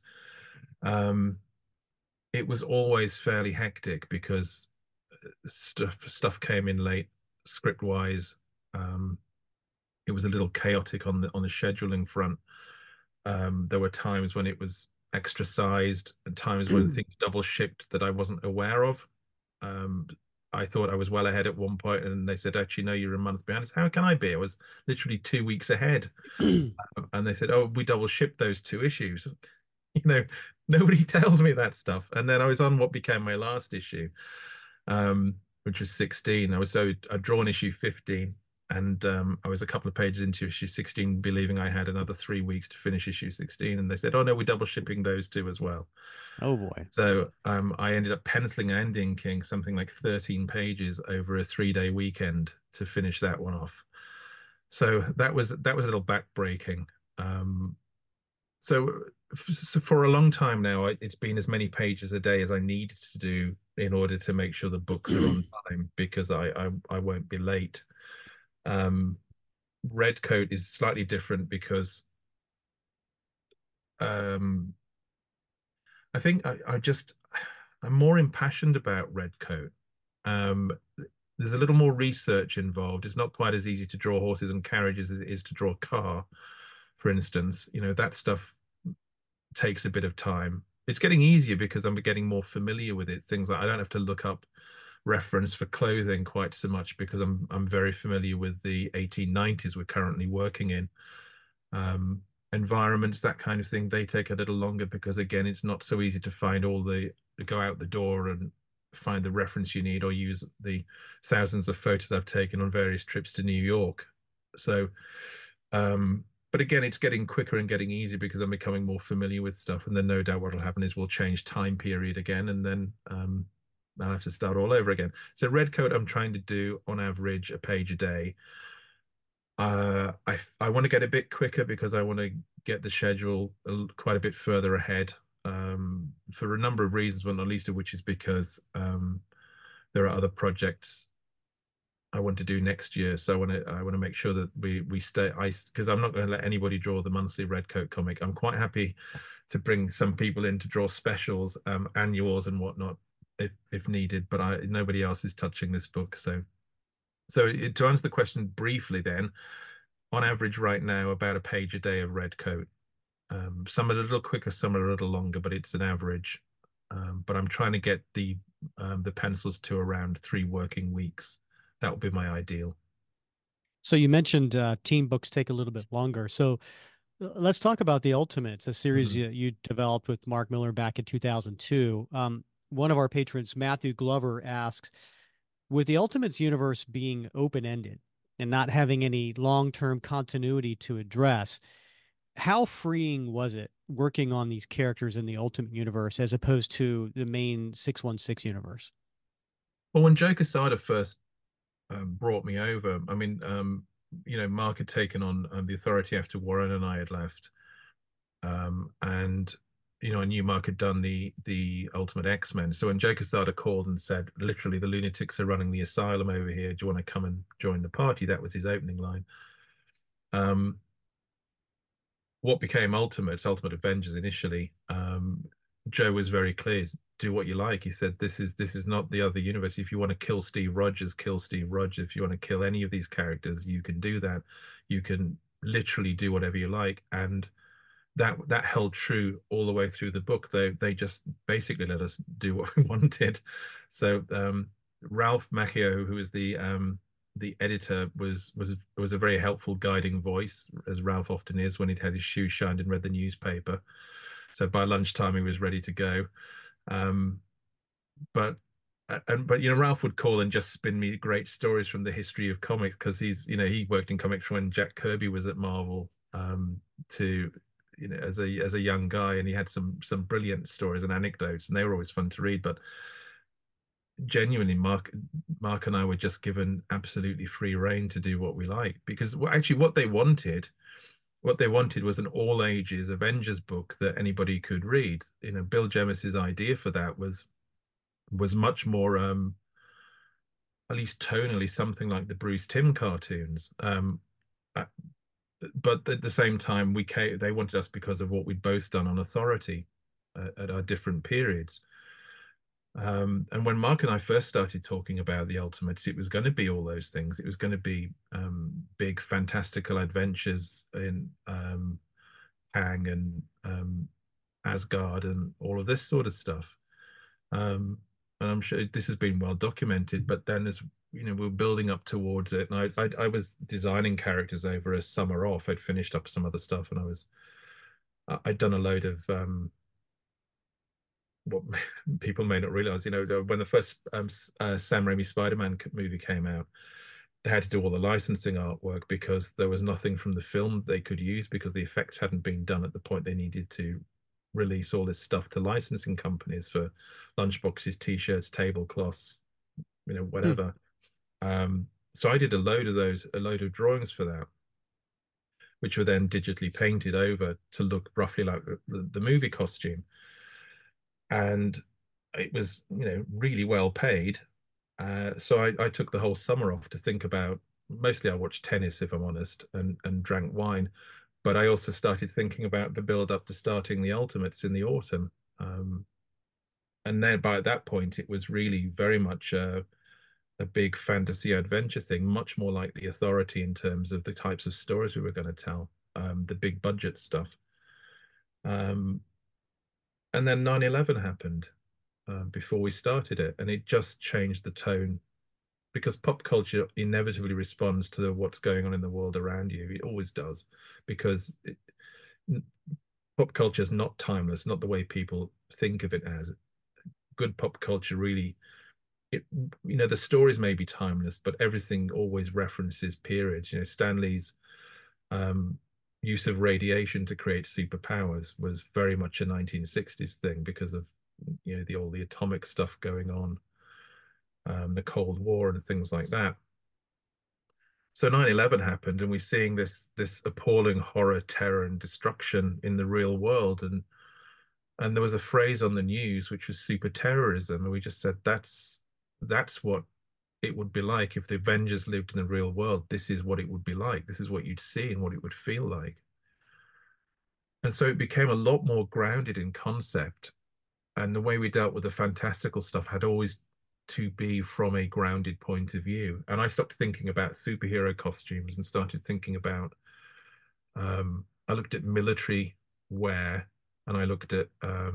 it was always fairly hectic because stuff came in late script wise. It was a little chaotic on the scheduling front. There were times when it was extra sized and times when things double shipped that I wasn't aware of. I thought I was well ahead at one point, and they said, actually, no, you're a month behind. I said, how can I be? I was literally 2 weeks ahead. And they said, oh, we double shipped those 2 issues. Nobody tells me that stuff. And then I was on what became my last issue, which was 16. I'd drawn issue 15, and I was a couple of pages into issue 16, believing I had another 3 weeks to finish issue 16. And they said, oh, no, we're double shipping those 2 as well. Oh, boy. So I ended up penciling and inking something like 13 pages over a 3-day weekend to finish that one off. So that was a little backbreaking. So for a long time now, it's been as many pages a day as I needed to do in order to make sure the books are on time, because I won't be late. Redcoat is slightly different because I think I'm more impassioned about Redcoat. There's a little more research involved. It's not quite as easy to draw horses and carriages as it is to draw a car, for instance. That stuff takes a bit of time. It's getting easier because I'm getting more familiar with it. Things like I don't have to look up reference for clothing quite so much, because I'm very familiar with the 1890s we're currently working in. Environments, that kind of thing, they take a little longer because, again, it's not so easy to find go out the door and find the reference you need, or use the thousands of photos I've taken on various trips to New York. So, but again, it's getting quicker and getting easier because I'm becoming more familiar with stuff. And then no doubt what will happen is we'll change time period again, and then I'll have to start all over again. So Redcoat, I'm trying to do on average a page a day. I want to get a bit quicker because I want to get the schedule quite a bit further ahead, for a number of reasons, but not least of which is because there are other projects I want to do next year. So I want to make sure that we stay. Because I'm not going to let anybody draw the monthly Redcoat comic. I'm quite happy to bring some people in to draw specials, annuals and whatnot if needed. But nobody else is touching this book. So to answer the question briefly, then, on average right now, about a page a day of Redcoat. Some are a little quicker, some are a little longer, but it's an average. But I'm trying to get the pencils to around 3 working weeks. That would be my ideal. So you mentioned team books take a little bit longer. So let's talk about The Ultimates, a series you developed with Mark Millar back in 2002. One of our patrons, Matthew Glover, asks, with the Ultimates universe being open-ended and not having any long-term continuity to address, how freeing was it working on these characters in the Ultimate universe as opposed to the main 616 universe? Well, when Joe Quesada first brought me over, I mean, Mark had taken on the Authority after Warren and I had left, and I knew Mark had done the Ultimate X-Men. So when Joe Quesada called and said, literally, the lunatics are running the asylum over here, do you want to come and join the party? That was his opening line. What became Ultimate Avengers initially, Joe was very clear, do what you like. He said, this is not the other universe. If you want to kill Steve Rogers, kill Steve Rogers. If you want to kill any of these characters, you can do that. You can literally do whatever you like. And that held true all the way through the book. They just basically let us do what we wanted. So Ralph Macchio, who was the editor, was a very helpful guiding voice, as Ralph often is when he'd had his shoes shined and read the newspaper. So by lunchtime he was ready to go. But Ralph would call and just spin me great stories from the history of comics, because he worked in comics when Jack Kirby was at Marvel, as a young guy, and he had some brilliant stories and anecdotes, and they were always fun to read. But genuinely, Mark and I were just given absolutely free rein to do what we like, because actually what they wanted was an all ages Avengers book that anybody could read. Bill Jemis's idea for that was much more, at least tonally, something like the Bruce Timm cartoons. But at the same time, they wanted us because of what we'd both done on Authority at our different periods. And when Mark and I first started talking about the Ultimates, it was going to be all those things. It was going to be big fantastical adventures in Kang and Asgard and all of this sort of stuff. And I'm sure this has been well documented. But then, as we're building up towards it, and I was designing characters over a summer off. I'd finished up some other stuff, and I'd done a load of what people may not realize, when the first Sam Raimi Spider-Man movie came out, they had to do all the licensing artwork because there was nothing from the film they could use, because the effects hadn't been done at the point they needed to release all this stuff to licensing companies for lunchboxes, t-shirts, tablecloths, whatever. So I did a load of drawings for that, which were then digitally painted over to look roughly like the movie costume. And it was, really well paid. So I took the whole summer off to think about, mostly I watched tennis, if I'm honest, and drank wine. But I also started thinking about the build up to starting the Ultimates in the autumn. And then by that point, it was really very much a big fantasy adventure thing, much more like the Authority in terms of the types of stories we were going to tell, the big budget stuff. And then 9/11 happened before we started it, and it just changed the tone, because pop culture inevitably responds to what's going on in the world around you. It always does, because pop culture is not timeless, not the way people think of it as. Good pop culture really, the stories may be timeless, but everything always references periods. Stan Lee's use of radiation to create superpowers was very much a 1960s thing, because of all the atomic stuff going on, the Cold War and things like that. So 9/11 happened, and we're seeing this appalling horror, terror, and destruction in the real world. And there was a phrase on the news which was super terrorism, and we just said that's what it would be like if the Avengers lived in the real world. This is what it would be like. This is what you'd see and what it would feel like. And so it became a lot more grounded in concept. And the way we dealt with the fantastical stuff had always to be from a grounded point of view. And I stopped thinking about superhero costumes and started thinking about, I looked at military wear, and I looked at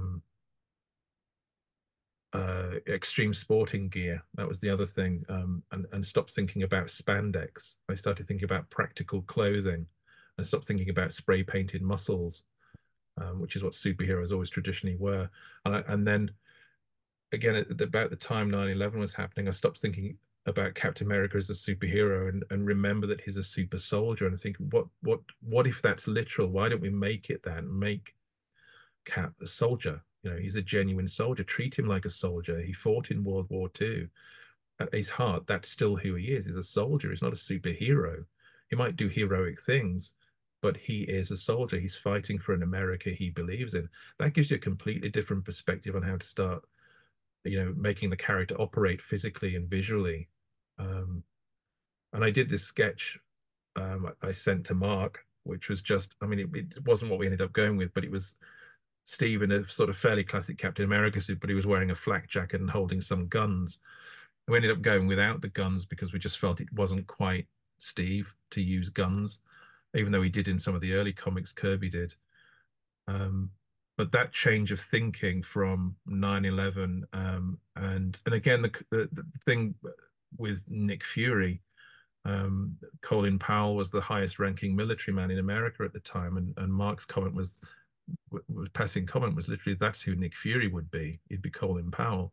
extreme sporting gear. That was the other thing. And stopped thinking about spandex. I started thinking about practical clothing, and stopped thinking about spray painted muscles, which is what superheroes always traditionally were. And then again, at about the time 9/11 was happening, I stopped thinking about Captain America as a superhero, and remember that he's a super soldier. And I think, what if that's literal? Why don't we make it that, and make Cap a soldier? You know, he's a genuine soldier. Treat him like a soldier. He fought in World War II. At his heart, that's still who he is. He's a soldier. He's not a superhero. He might do heroic things, but he is a soldier. He's fighting for an America he believes in. That gives you a completely different perspective on how to start, making the character operate physically and visually. And I did this sketch I sent to Mark, which was just, I mean, it wasn't what we ended up going with, but it was Steve in a sort of fairly classic Captain America suit, but he was wearing a flak jacket and holding some guns. And we ended up going without the guns because we just felt it wasn't quite Steve to use guns, even though he did in some of the early comics. Kirby did. But that change of thinking from 9/11, and again, the thing with Nick Fury, Colin Powell was the highest ranking military man in America at the time, and Mark's comment was passing comment was literally, that's who Nick Fury would be. He'd be Colin Powell.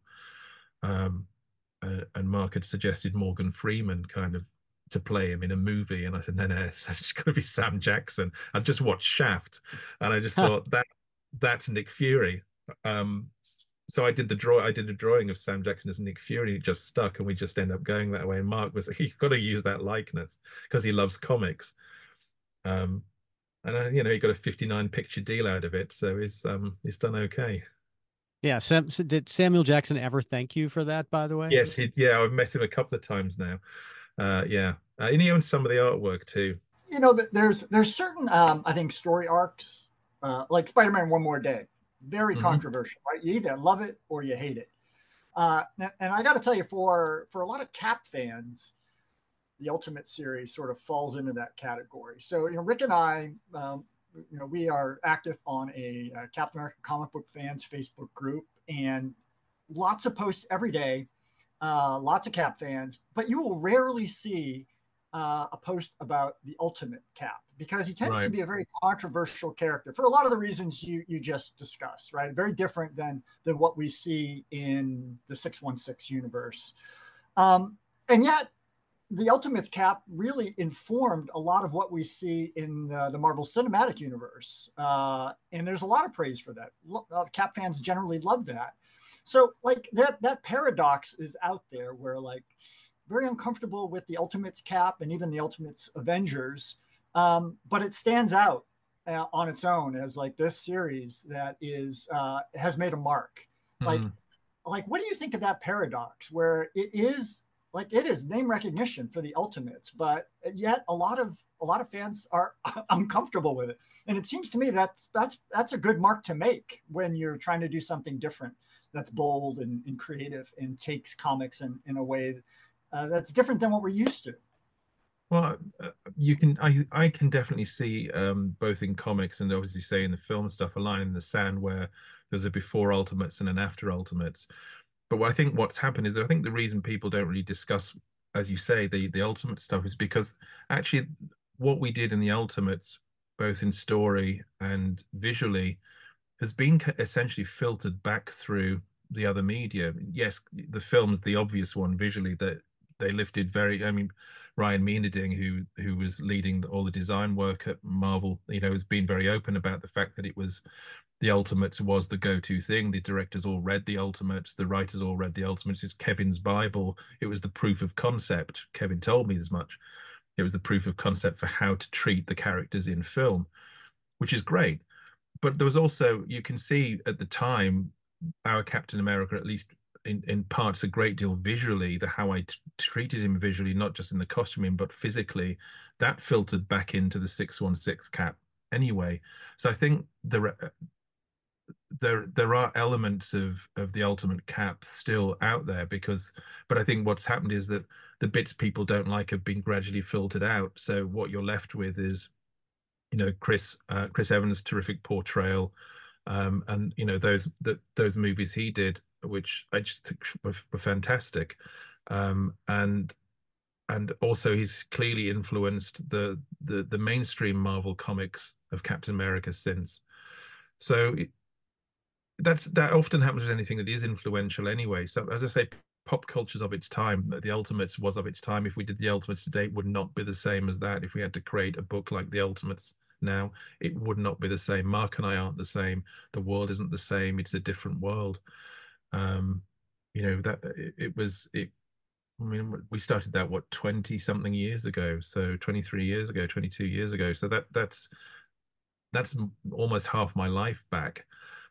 And Mark had suggested Morgan Freeman kind of to play him in a movie, and I said, no, it's going to be Sam Jackson. I just watched Shaft, and I just thought that's Nick Fury. So I did a drawing of Sam Jackson as Nick Fury. It just stuck, and we just ended up going that way. And Mark was, you've got to use that likeness because he loves comics. And he got a 59 picture deal out of it, so he's done okay. Yeah. Did Samuel Jackson ever thank you for that, by the way? Yes, I've met him a couple of times now. Yeah. And he owns some of the artwork too. There's certain I think story arcs, like Spider-Man One More Day, very controversial, right? You either love it or you hate it. And I got to tell you, for a lot of Cap fans, the Ultimate series sort of falls into that category. So, Rick and I, we are active on a Captain America comic book fans Facebook group, and lots of posts every day, lots of Cap fans, but you will rarely see a post about the Ultimate Cap, because he tends to be a very controversial character for a lot of the reasons you just discussed, right? Very different than what we see in the 616 universe. And yet, the Ultimates Cap really informed a lot of what we see in the Marvel Cinematic Universe. And there's a lot of praise for that. Cap fans generally love that. So like that paradox is out there where, like, very uncomfortable with the Ultimates Cap and even the Ultimates Avengers. But it stands out on its own as like this series that has made a mark. Like, what do you think of that paradox where it is name recognition for the Ultimates, but yet a lot of fans are uncomfortable with it? And it seems to me that's a good mark to make when you're trying to do something different, that's bold and creative and takes comics in a way that's different than what we're used to. Well, I can definitely see both in comics and obviously say in the film stuff, a line in the sand where there's a before Ultimates and an after Ultimates. But I think what's happened is that I think the reason people don't really discuss, as you say, the Ultimate stuff is because actually what we did in the Ultimates, both in story and visually, has been essentially filtered back through the other media. Yes, the film's the obvious one visually, that they lifted Ryan Mienerding, who was leading all the design work at Marvel, has been very open about the fact that the Ultimates was the go-to thing. The directors all read the Ultimates. The writers all read the Ultimates. It's Kevin's Bible. It was the proof of concept. Kevin told me as much. It was the proof of concept for how to treat the characters in film, which is great. But there was also, you can see at the time, our Captain America, at least in parts a great deal visually, how I treated him visually, not just in the costuming but physically, that filtered back into the 616 Cap anyway. So I think there are elements of the Ultimate Cap still out there, but I think what's happened is that the bits people don't like have been gradually filtered out. So what you're left with is, Chris Evans' terrific portrayal, and those movies he did, which I just think were fantastic, and also he's clearly influenced the mainstream Marvel comics of Captain America since. So that often happens with anything that is influential anyway. So as I say, pop culture's of its time. The Ultimates was of its time. If we did the Ultimates today, it would not be the same as that. If we had to create a book like the Ultimates now, it would not be the same. Mark and I aren't the same. The world isn't the same. It's a different world. I mean, we started that 20 something years ago, so 23 years ago, 22 years ago. So that's almost half my life back.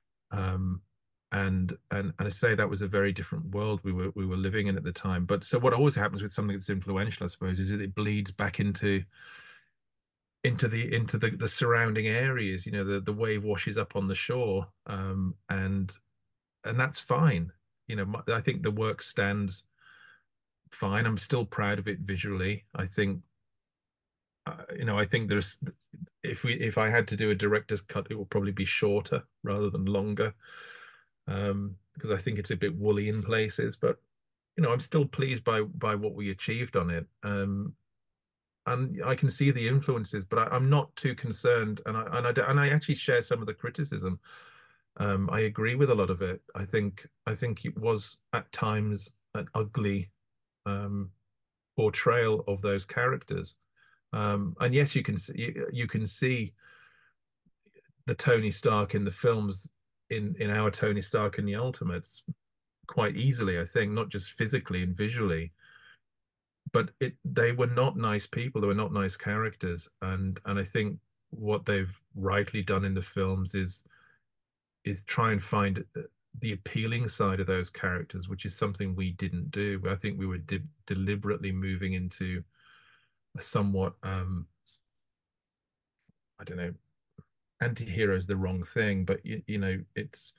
And I say that was a very different world we were living in at the time. But so what always happens with something that's influential, I suppose, is that it bleeds back into the surrounding areas. The wave washes up on the shore, and that's fine. I think the work stands fine. I'm still proud of it visually. I think there's, if I had to do a director's cut, it will probably be shorter rather than longer, because I think it's a bit woolly in places. But I'm still pleased by what we achieved on it, and I can see the influences, but I'm not too concerned. And I actually share some of the criticism. I agree with a lot of it. I think it was at times an ugly portrayal of those characters. And yes, you can see the Tony Stark in the films, in our Tony Stark in the Ultimates, quite easily. I think not just physically and visually, but they were not nice people. They were not nice characters, and I think what they've rightly done in the films is try and find the appealing side of those characters, which is something we didn't do. I think we were deliberately moving into a somewhat I don't know, anti-hero is the wrong thing, but it's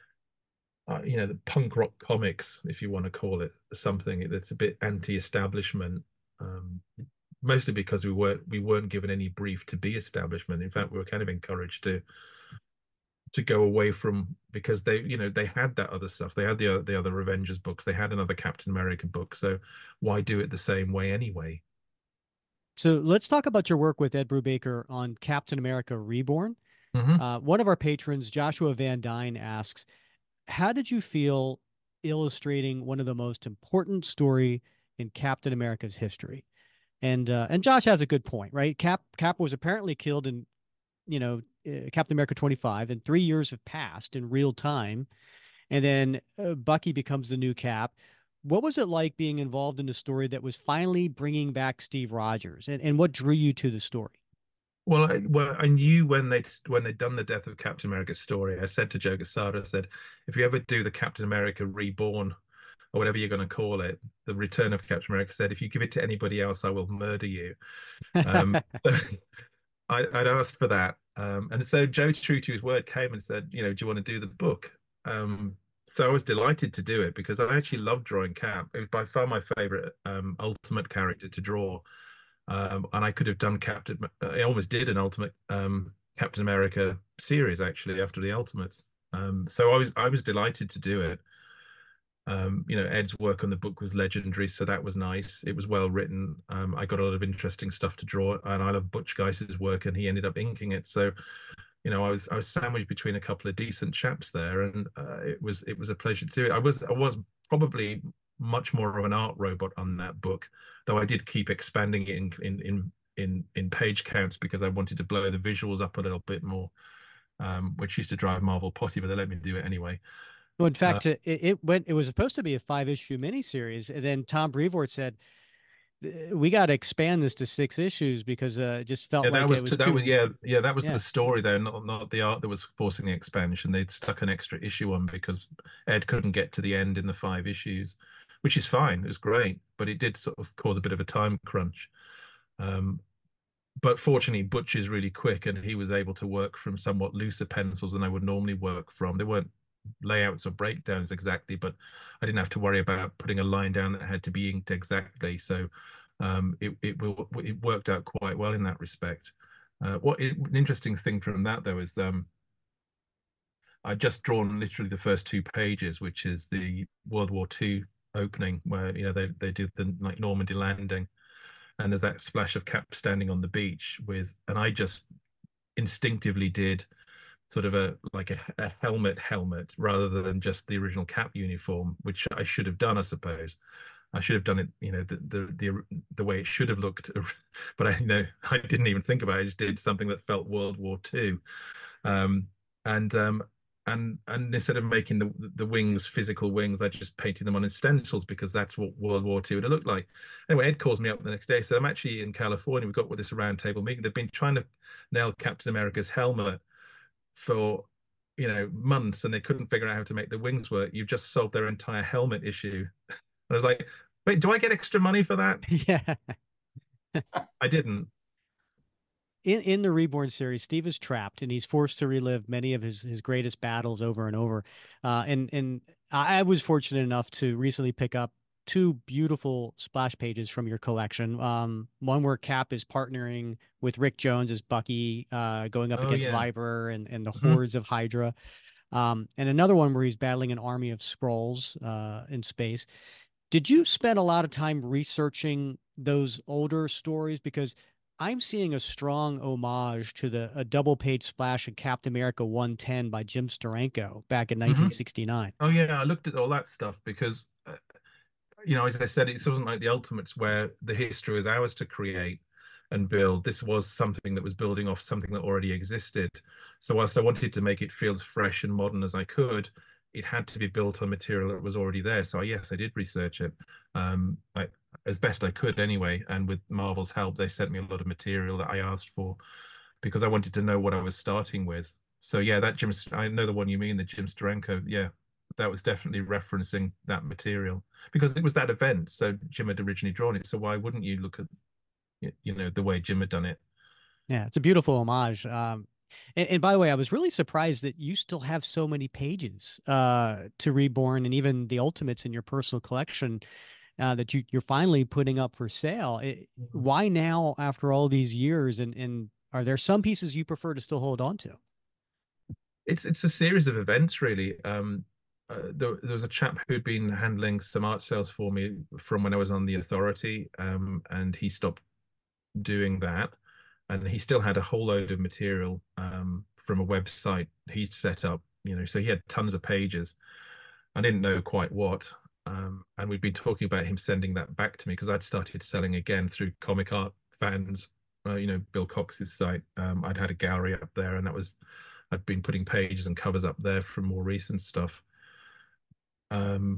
the punk rock comics, if you want to call it something that's a bit anti-establishment, mostly because we weren't given any brief to be establishment. In fact, we were kind of encouraged to go away from, because they had that other stuff. They had the other Avengers books. They had another Captain America book. So why do it the same way anyway? So let's talk about your work with Ed Brubaker on Captain America Reborn. Mm-hmm. One of our patrons, Joshua Van Dyne, asks, how did you feel illustrating one of the most important story in Captain America's history? And Josh has a good point, right? Cap was apparently killed in, Captain America 25, and 3 years have passed in real time. And then Bucky becomes the new Cap. What was it like being involved in a story that was finally bringing back Steve Rogers, and what drew you to the story? Well, I knew when they'd done the Death of Captain America story, I said to Joe Quesada, I said, if you ever do the Captain America Reborn, or whatever you're going to call it, the Return of Captain America, said, if you give it to anybody else, I will murder you. So I'd asked for that. And so Joe, true to his word, came and said, do you want to do the book? So I was delighted to do it, because I actually love drawing Cap. It was by far my favorite Ultimate character to draw. And I could have done I almost did an Ultimate Captain America series actually after the Ultimates. So I was delighted to do it. Ed's work on the book was legendary, so that was nice. It was well written. I got a lot of interesting stuff to draw, and I love Butch Guice's work, and he ended up inking it. So, I was sandwiched between a couple of decent chaps there, and it was a pleasure to do it. I was probably much more of an art robot on that book, though I did keep expanding it in page counts, because I wanted to blow the visuals up a little bit more, which used to drive Marvel potty, but they let me do it anyway. Well, in fact, it was supposed to be a 5-issue miniseries, and then Tom Brevoort said, we got to expand this to 6 issues because it just felt like it was too. That was the story though, not the art that was forcing the expansion. They'd stuck an extra issue on because Ed couldn't get to the end in the 5 issues, which is fine. It was great, but it did sort of cause a bit of a time crunch. But fortunately, Butch is really quick, and he was able to work from somewhat looser pencils than I would normally work from. They weren't layouts or breakdowns exactly, but I didn't have to worry about putting a line down that had to be inked exactly. So it worked out quite well in that respect. An interesting thing from that though is I just drawn literally the first 2 pages, which is the World War II opening where they do the like Normandy landing, and there's that splash of Cap standing on the beach and I just instinctively did sort of a helmet rather than just the original Cap uniform, which I should have done, I suppose. I should have done it, the way it should have looked, but I didn't even think about it. I just did something that felt World War II, and instead of making the wings physical wings, I just painted them on stencils because that's what World War II would have looked like. Anyway, Ed calls me up the next day, so I'm actually in California. We've got this roundtable meeting. They've been trying to nail Captain America's helmet for months, and they couldn't figure out how to make the wings work. You've just solved their entire helmet issue. I was like, wait, do I get extra money for that? Yeah. I didn't. In the Reborn series, Steve is trapped and he's forced to relive many of his greatest battles over and over. And I was fortunate enough to recently pick up 2 beautiful splash pages from your collection. One where Cap is partnering with Rick Jones as Bucky, going up against Viper and the hordes of Hydra. And another one where he's battling an army of Skrulls in space. Did you spend a lot of time researching those older stories? Because I'm seeing a strong homage to a double-page splash in Captain America 110 by Jim Steranko back in 1969. Oh yeah, I looked at all that stuff because, as I said, it wasn't like the Ultimates where the history was ours to create and build. This was something that was building off something that already existed. So whilst I wanted to make it feel as fresh and modern as I could, it had to be built on material that was already there. So yes, I did research it. As best I could anyway, and with Marvel's help, they sent me a lot of material that I asked for because I wanted to know what I was starting with. So yeah, I know the one you mean, the Jim Steranko. Yeah, that was definitely referencing that material because it was that event. So Jim had originally drawn it. So why wouldn't you look at, the way Jim had done it? Yeah, it's a beautiful homage. And by the way, I was really surprised that you still have so many pages to Reborn and even the Ultimates in your personal collection. That you're finally putting up for sale. Why now after all these years? And are there some pieces you prefer to still hold on to? It's a series of events, really. There was a chap who'd been handling some art sales for me from when I was on the Authority, and he stopped doing that. And he still had a whole load of material from a website he set up, so he had tons of pages. I didn't know quite what. And we'd been talking about him sending that back to me because I'd started selling again through Comic Art Fans, Bill Cox's site. I'd had a gallery up there, and I'd been putting pages and covers up there for more recent stuff. And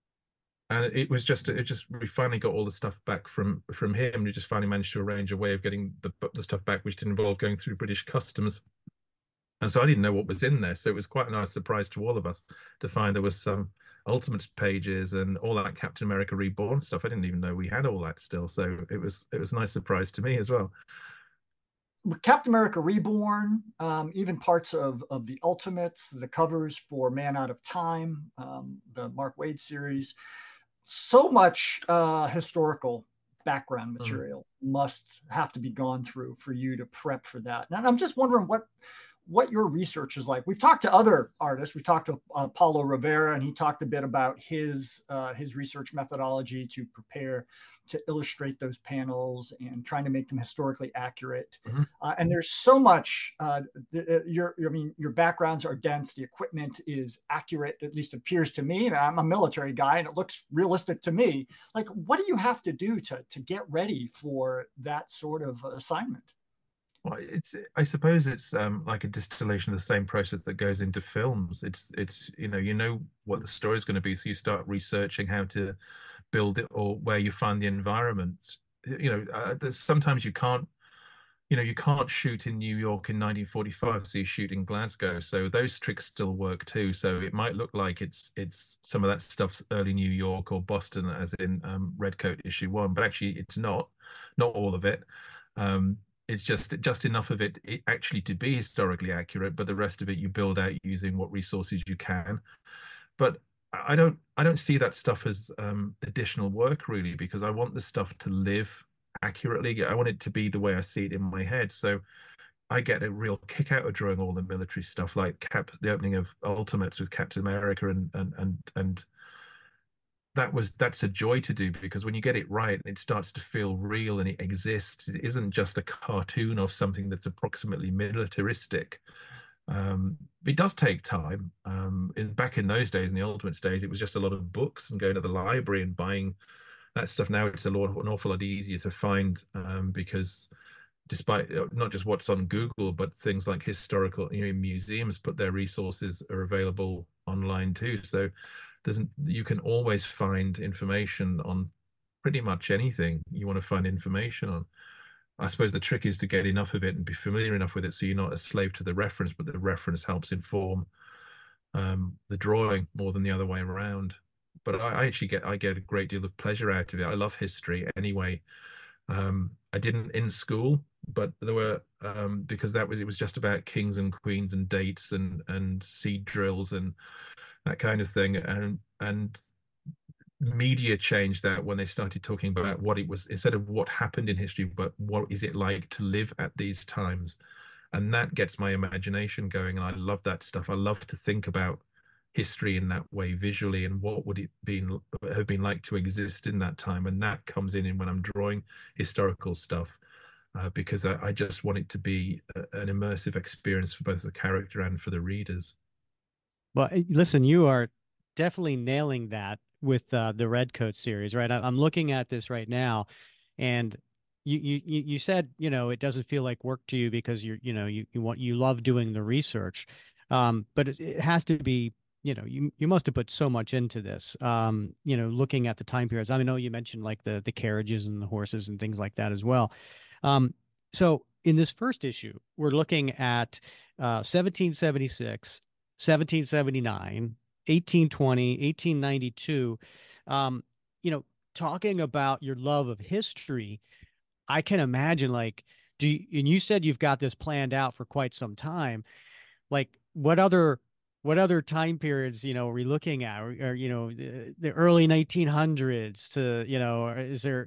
we finally got all the stuff back from him. We just finally managed to arrange a way of getting the stuff back, which didn't involve going through British customs. And so I didn't know what was in there. So it was quite a nice surprise to all of us to find there was some Ultimates pages and all that Captain America Reborn stuff. I didn't even know we had all that still. So it was a nice surprise to me as well. Captain America Reborn, even parts of the Ultimates, the covers for Man Out of Time, the Mark Waid series, so much historical background material must have to be gone through for you to prep for that. And I'm just wondering what your research is like. We've talked to other artists. We've talked to Paulo Rivera, and he talked a bit about his research methodology to prepare to illustrate those panels and trying to make them historically accurate. And there's so much. Your backgrounds are dense. The equipment is accurate, at least appears to me. I'm a military guy, and it looks realistic to me. Like, what do you have to do to get ready for that sort of assignment? Well, I suppose it's like a distillation of the same process that goes into films. It's what the story is going to be, so you start researching how to build it or where you find the environments. there's sometimes you can't, you can't shoot in New York in 1945, so you shoot in Glasgow. So those tricks still work too. So it might look like it's some of that stuff's early New York or Boston, as in Redcoat issue 1, but actually it's not all of it. It's just enough of it actually to be historically accurate, but the rest of it you build out using what resources you can. But I don't see that stuff as additional work really, because I want the stuff to live accurately. I want it to be the way I see it in my head. So I get a real kick out of drawing all the military stuff, like the opening of Ultimates with Captain America, and that's a joy to do, because when you get it right, it starts to feel real and it exists. It isn't just a cartoon of something that's approximately militaristic. It does take time. Back in those days, in the Ultimates days, it was just a lot of books and going to the library and buying that stuff. Now it's an awful lot easier to find, because despite not just what's on Google, but things like historical, museums put their resources are available online too. So you can always find information on pretty much anything you want to find information on. I suppose the trick is to get enough of it and be familiar enough with it so you're not a slave to the reference, but the reference helps inform the drawing more than the other way around. But I get a great deal of pleasure out of it. I love history anyway. I didn't in school, but there were because it was just about kings and queens and dates and seed drills and that kind of thing. And media changed that when they started talking about what it was, instead of what happened in history, but what is it like to live at these times. And that gets my imagination going, and I love that stuff. I love to think about history in that way visually, and what would it have been like to exist in that time. And that comes in when I'm drawing historical stuff, because I just want it to be an immersive experience for both the character and for the readers. Well, listen, you are definitely nailing that with the Redcoat series, right? I'm looking at this right now, and you said, it doesn't feel like work to you because you love doing the research, but it has to be, you must have put so much into this, looking at the time periods. I know you mentioned like the carriages and the horses and things like that as well. So in this first issue, we're looking at 1776, 1779, 1820, 1892. Talking about your love of history, I can imagine, like, and you said you've got this planned out for quite some time. Like, what other time periods, are we looking at? Or the early 1900s to, or is there,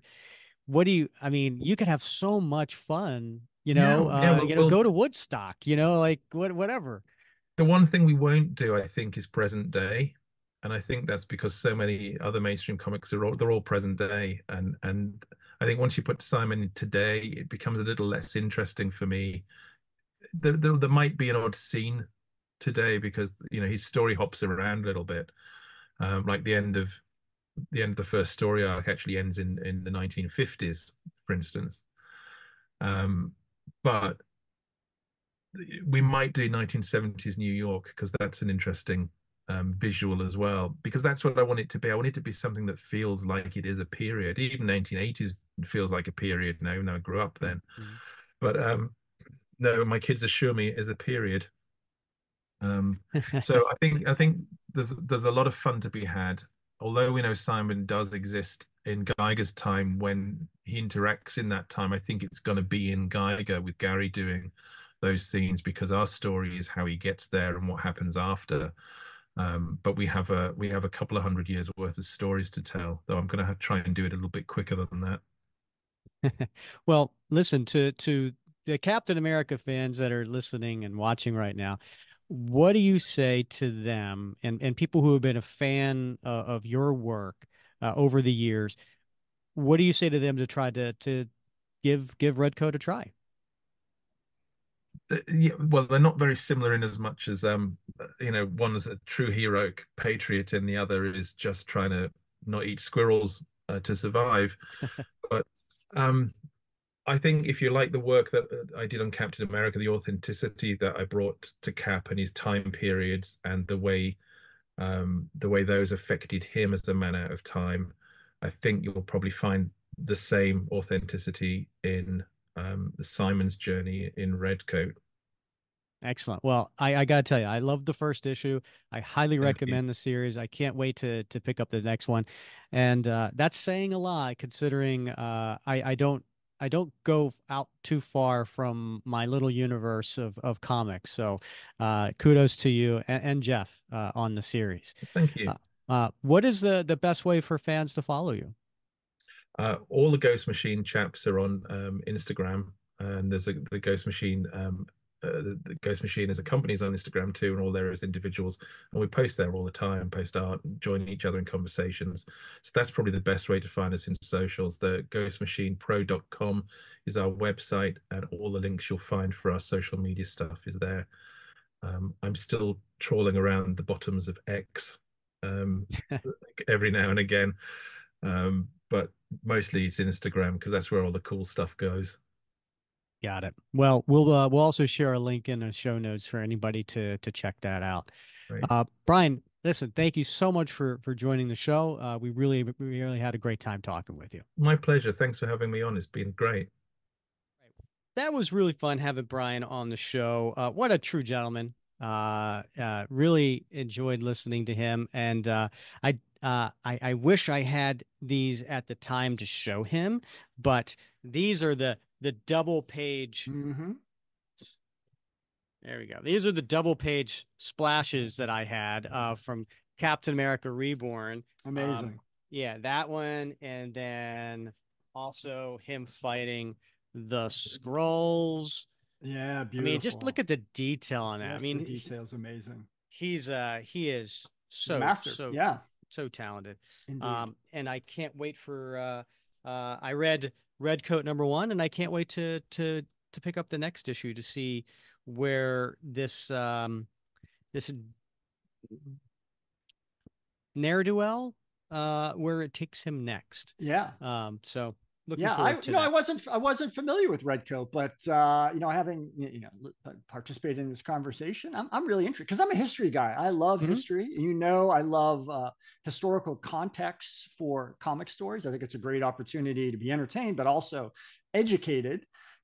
you could have so much fun, go to Woodstock, like whatever. The one thing we won't do, I think, is present day. And I think that's because so many other mainstream comics they're all present day. And I think once you put Simon in today, it becomes a little less interesting for me. There might be an odd scene today because his story hops around a little bit. Like the end of the first story arc actually ends in the 1950s, for instance. But we might do 1970s New York, because that's an interesting visual as well, because that's what I want it to be. I want it to be something that feels like it is a period. Even 1980s feels like a period now, I grew up then. Mm-hmm. But no, my kids assure me it is a period. So I think there's a lot of fun to be had. Although we know Simon does exist in Geiger's time, when he interacts in that time, I think it's going to be in Geiger with Gary doing those scenes, because our story is how he gets there and what happens after. But we have a couple of 100 years worth of stories to tell, though I'm going to try and do it a little bit quicker than that. Well, listen, to the Captain America fans that are listening and watching right now, what do you say to them and people who have been a fan of your work over the years? What do you say to them to try to give Redcoat a try? Yeah, well, they're not very similar in as much as one is a true heroic patriot and the other is just trying to not eat squirrels to survive. But I think if you like the work that I did on Captain America, the authenticity that I brought to Cap and his time periods and the way those affected him as a man out of time, I think you'll probably find the same authenticity in Simon's journey in Redcoat. Excellent. Well, I gotta tell you, I love the first issue. I highly Thank you. recommend the series. I can't wait to pick up the next one, and that's saying a lot considering I don't go out too far from my little universe of comics. So, kudos to you and Jeff on the series. Thank you. What is the best way for fans to follow you? All the Ghost Machine chaps are on Instagram, and there's the Ghost Machine. The Ghost Machine as a company's on Instagram too, and all there is individuals, and we post there all the time, post art, and join each other in conversations. So that's probably the best way to find us in socials. The ghostmachinepro.com is our website, and all the links you'll find for our social media stuff is there. I'm still trawling around the bottoms of X every now and again, but mostly it's Instagram because that's where all the cool stuff goes. Got it. Well, we'll also share a link in the show notes for anybody to check that out. Right. Brian, listen, thank you so much for joining the show. We really had a great time talking with you. My pleasure. Thanks for having me on. It's been great. That was really fun having Brian on the show. What a true gentleman. Really enjoyed listening to him, and I wish I had these at the time to show him, but these are the double page. Mm-hmm. There we go. These are the double page splashes that I had from Captain America Reborn. Amazing. Yeah, that one, and then also him fighting the Skrulls. Yeah, beautiful. I mean, just look at the detail on that. Yes, I mean, the detail's amazing. He is so master. So talented. Indeed. And I can't wait for I read Redcoat #1, and I can't wait to pick up the next issue to see where this this ne'er-do-well where it takes him next. Yeah. So looking forward to that. I wasn't familiar with Redcoat, but having participated in this conversation, I'm really interested because I'm a history guy. I love history. I love historical contexts for comic stories. I think it's a great opportunity to be entertained, but also educated.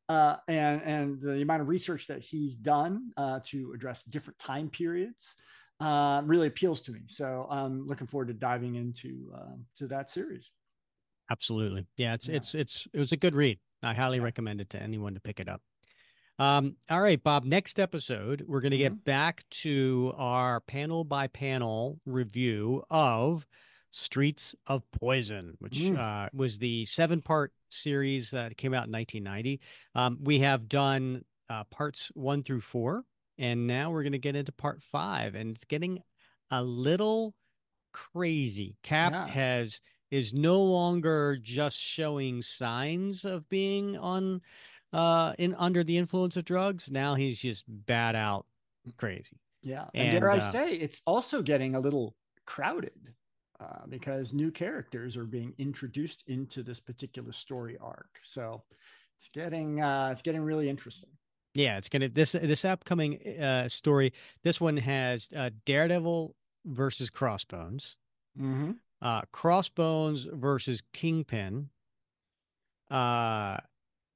And the amount of research that he's done to address different time periods really appeals to me. So I'm looking forward to diving into to that series. Absolutely. Yeah, it was a good read. I highly recommend it to anyone to pick it up. All right, Bob, next episode, we're going to get back to our panel by panel review of Streets of Poison, which was the 7-part series that came out in 1990. We have done parts 1 through 4, and now we're going to get into part 5, and it's getting a little crazy. Cap is no longer just showing signs of being on under the influence of drugs. Now he's just bad out crazy. Yeah. And dare I say, it's also getting a little crowded because new characters are being introduced into this particular story arc. So it's getting really interesting. Yeah, it's gonna this upcoming story. This one has Daredevil versus Crossbones. Crossbones versus Kingpin, and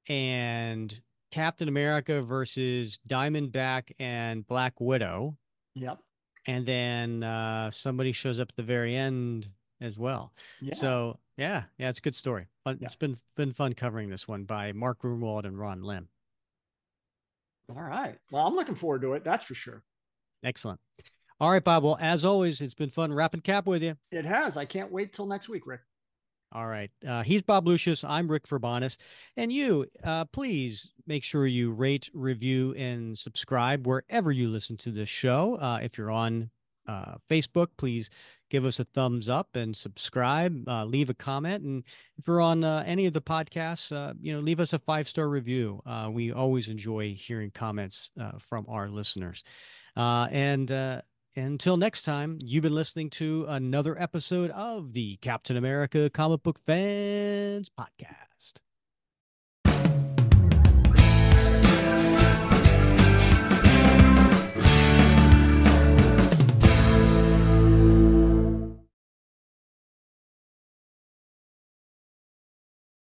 Captain America versus Diamondback and Black Widow. Yep. And then somebody shows up at the very end as well. Yeah. So yeah, it's a good story. It's been fun covering this one by Mark Gruenwald and Ron Lim. All right. Well, I'm looking forward to it. That's for sure. Excellent. All right, Bob. Well, as always, it's been fun wrapping Cap with you. It has. I can't wait till next week, Rick. All right. He's Bob Lucius. I'm Rick Verbanis. And you, please make sure you rate, review, and subscribe wherever you listen to this show. If you're on Facebook, please give us a thumbs up and subscribe. Leave a comment. And if you're on any of the podcasts, leave us a 5-star review. We always enjoy hearing comments from our listeners. Until next time, you've been listening to another episode of the Captain America Comic Book Fans Podcast.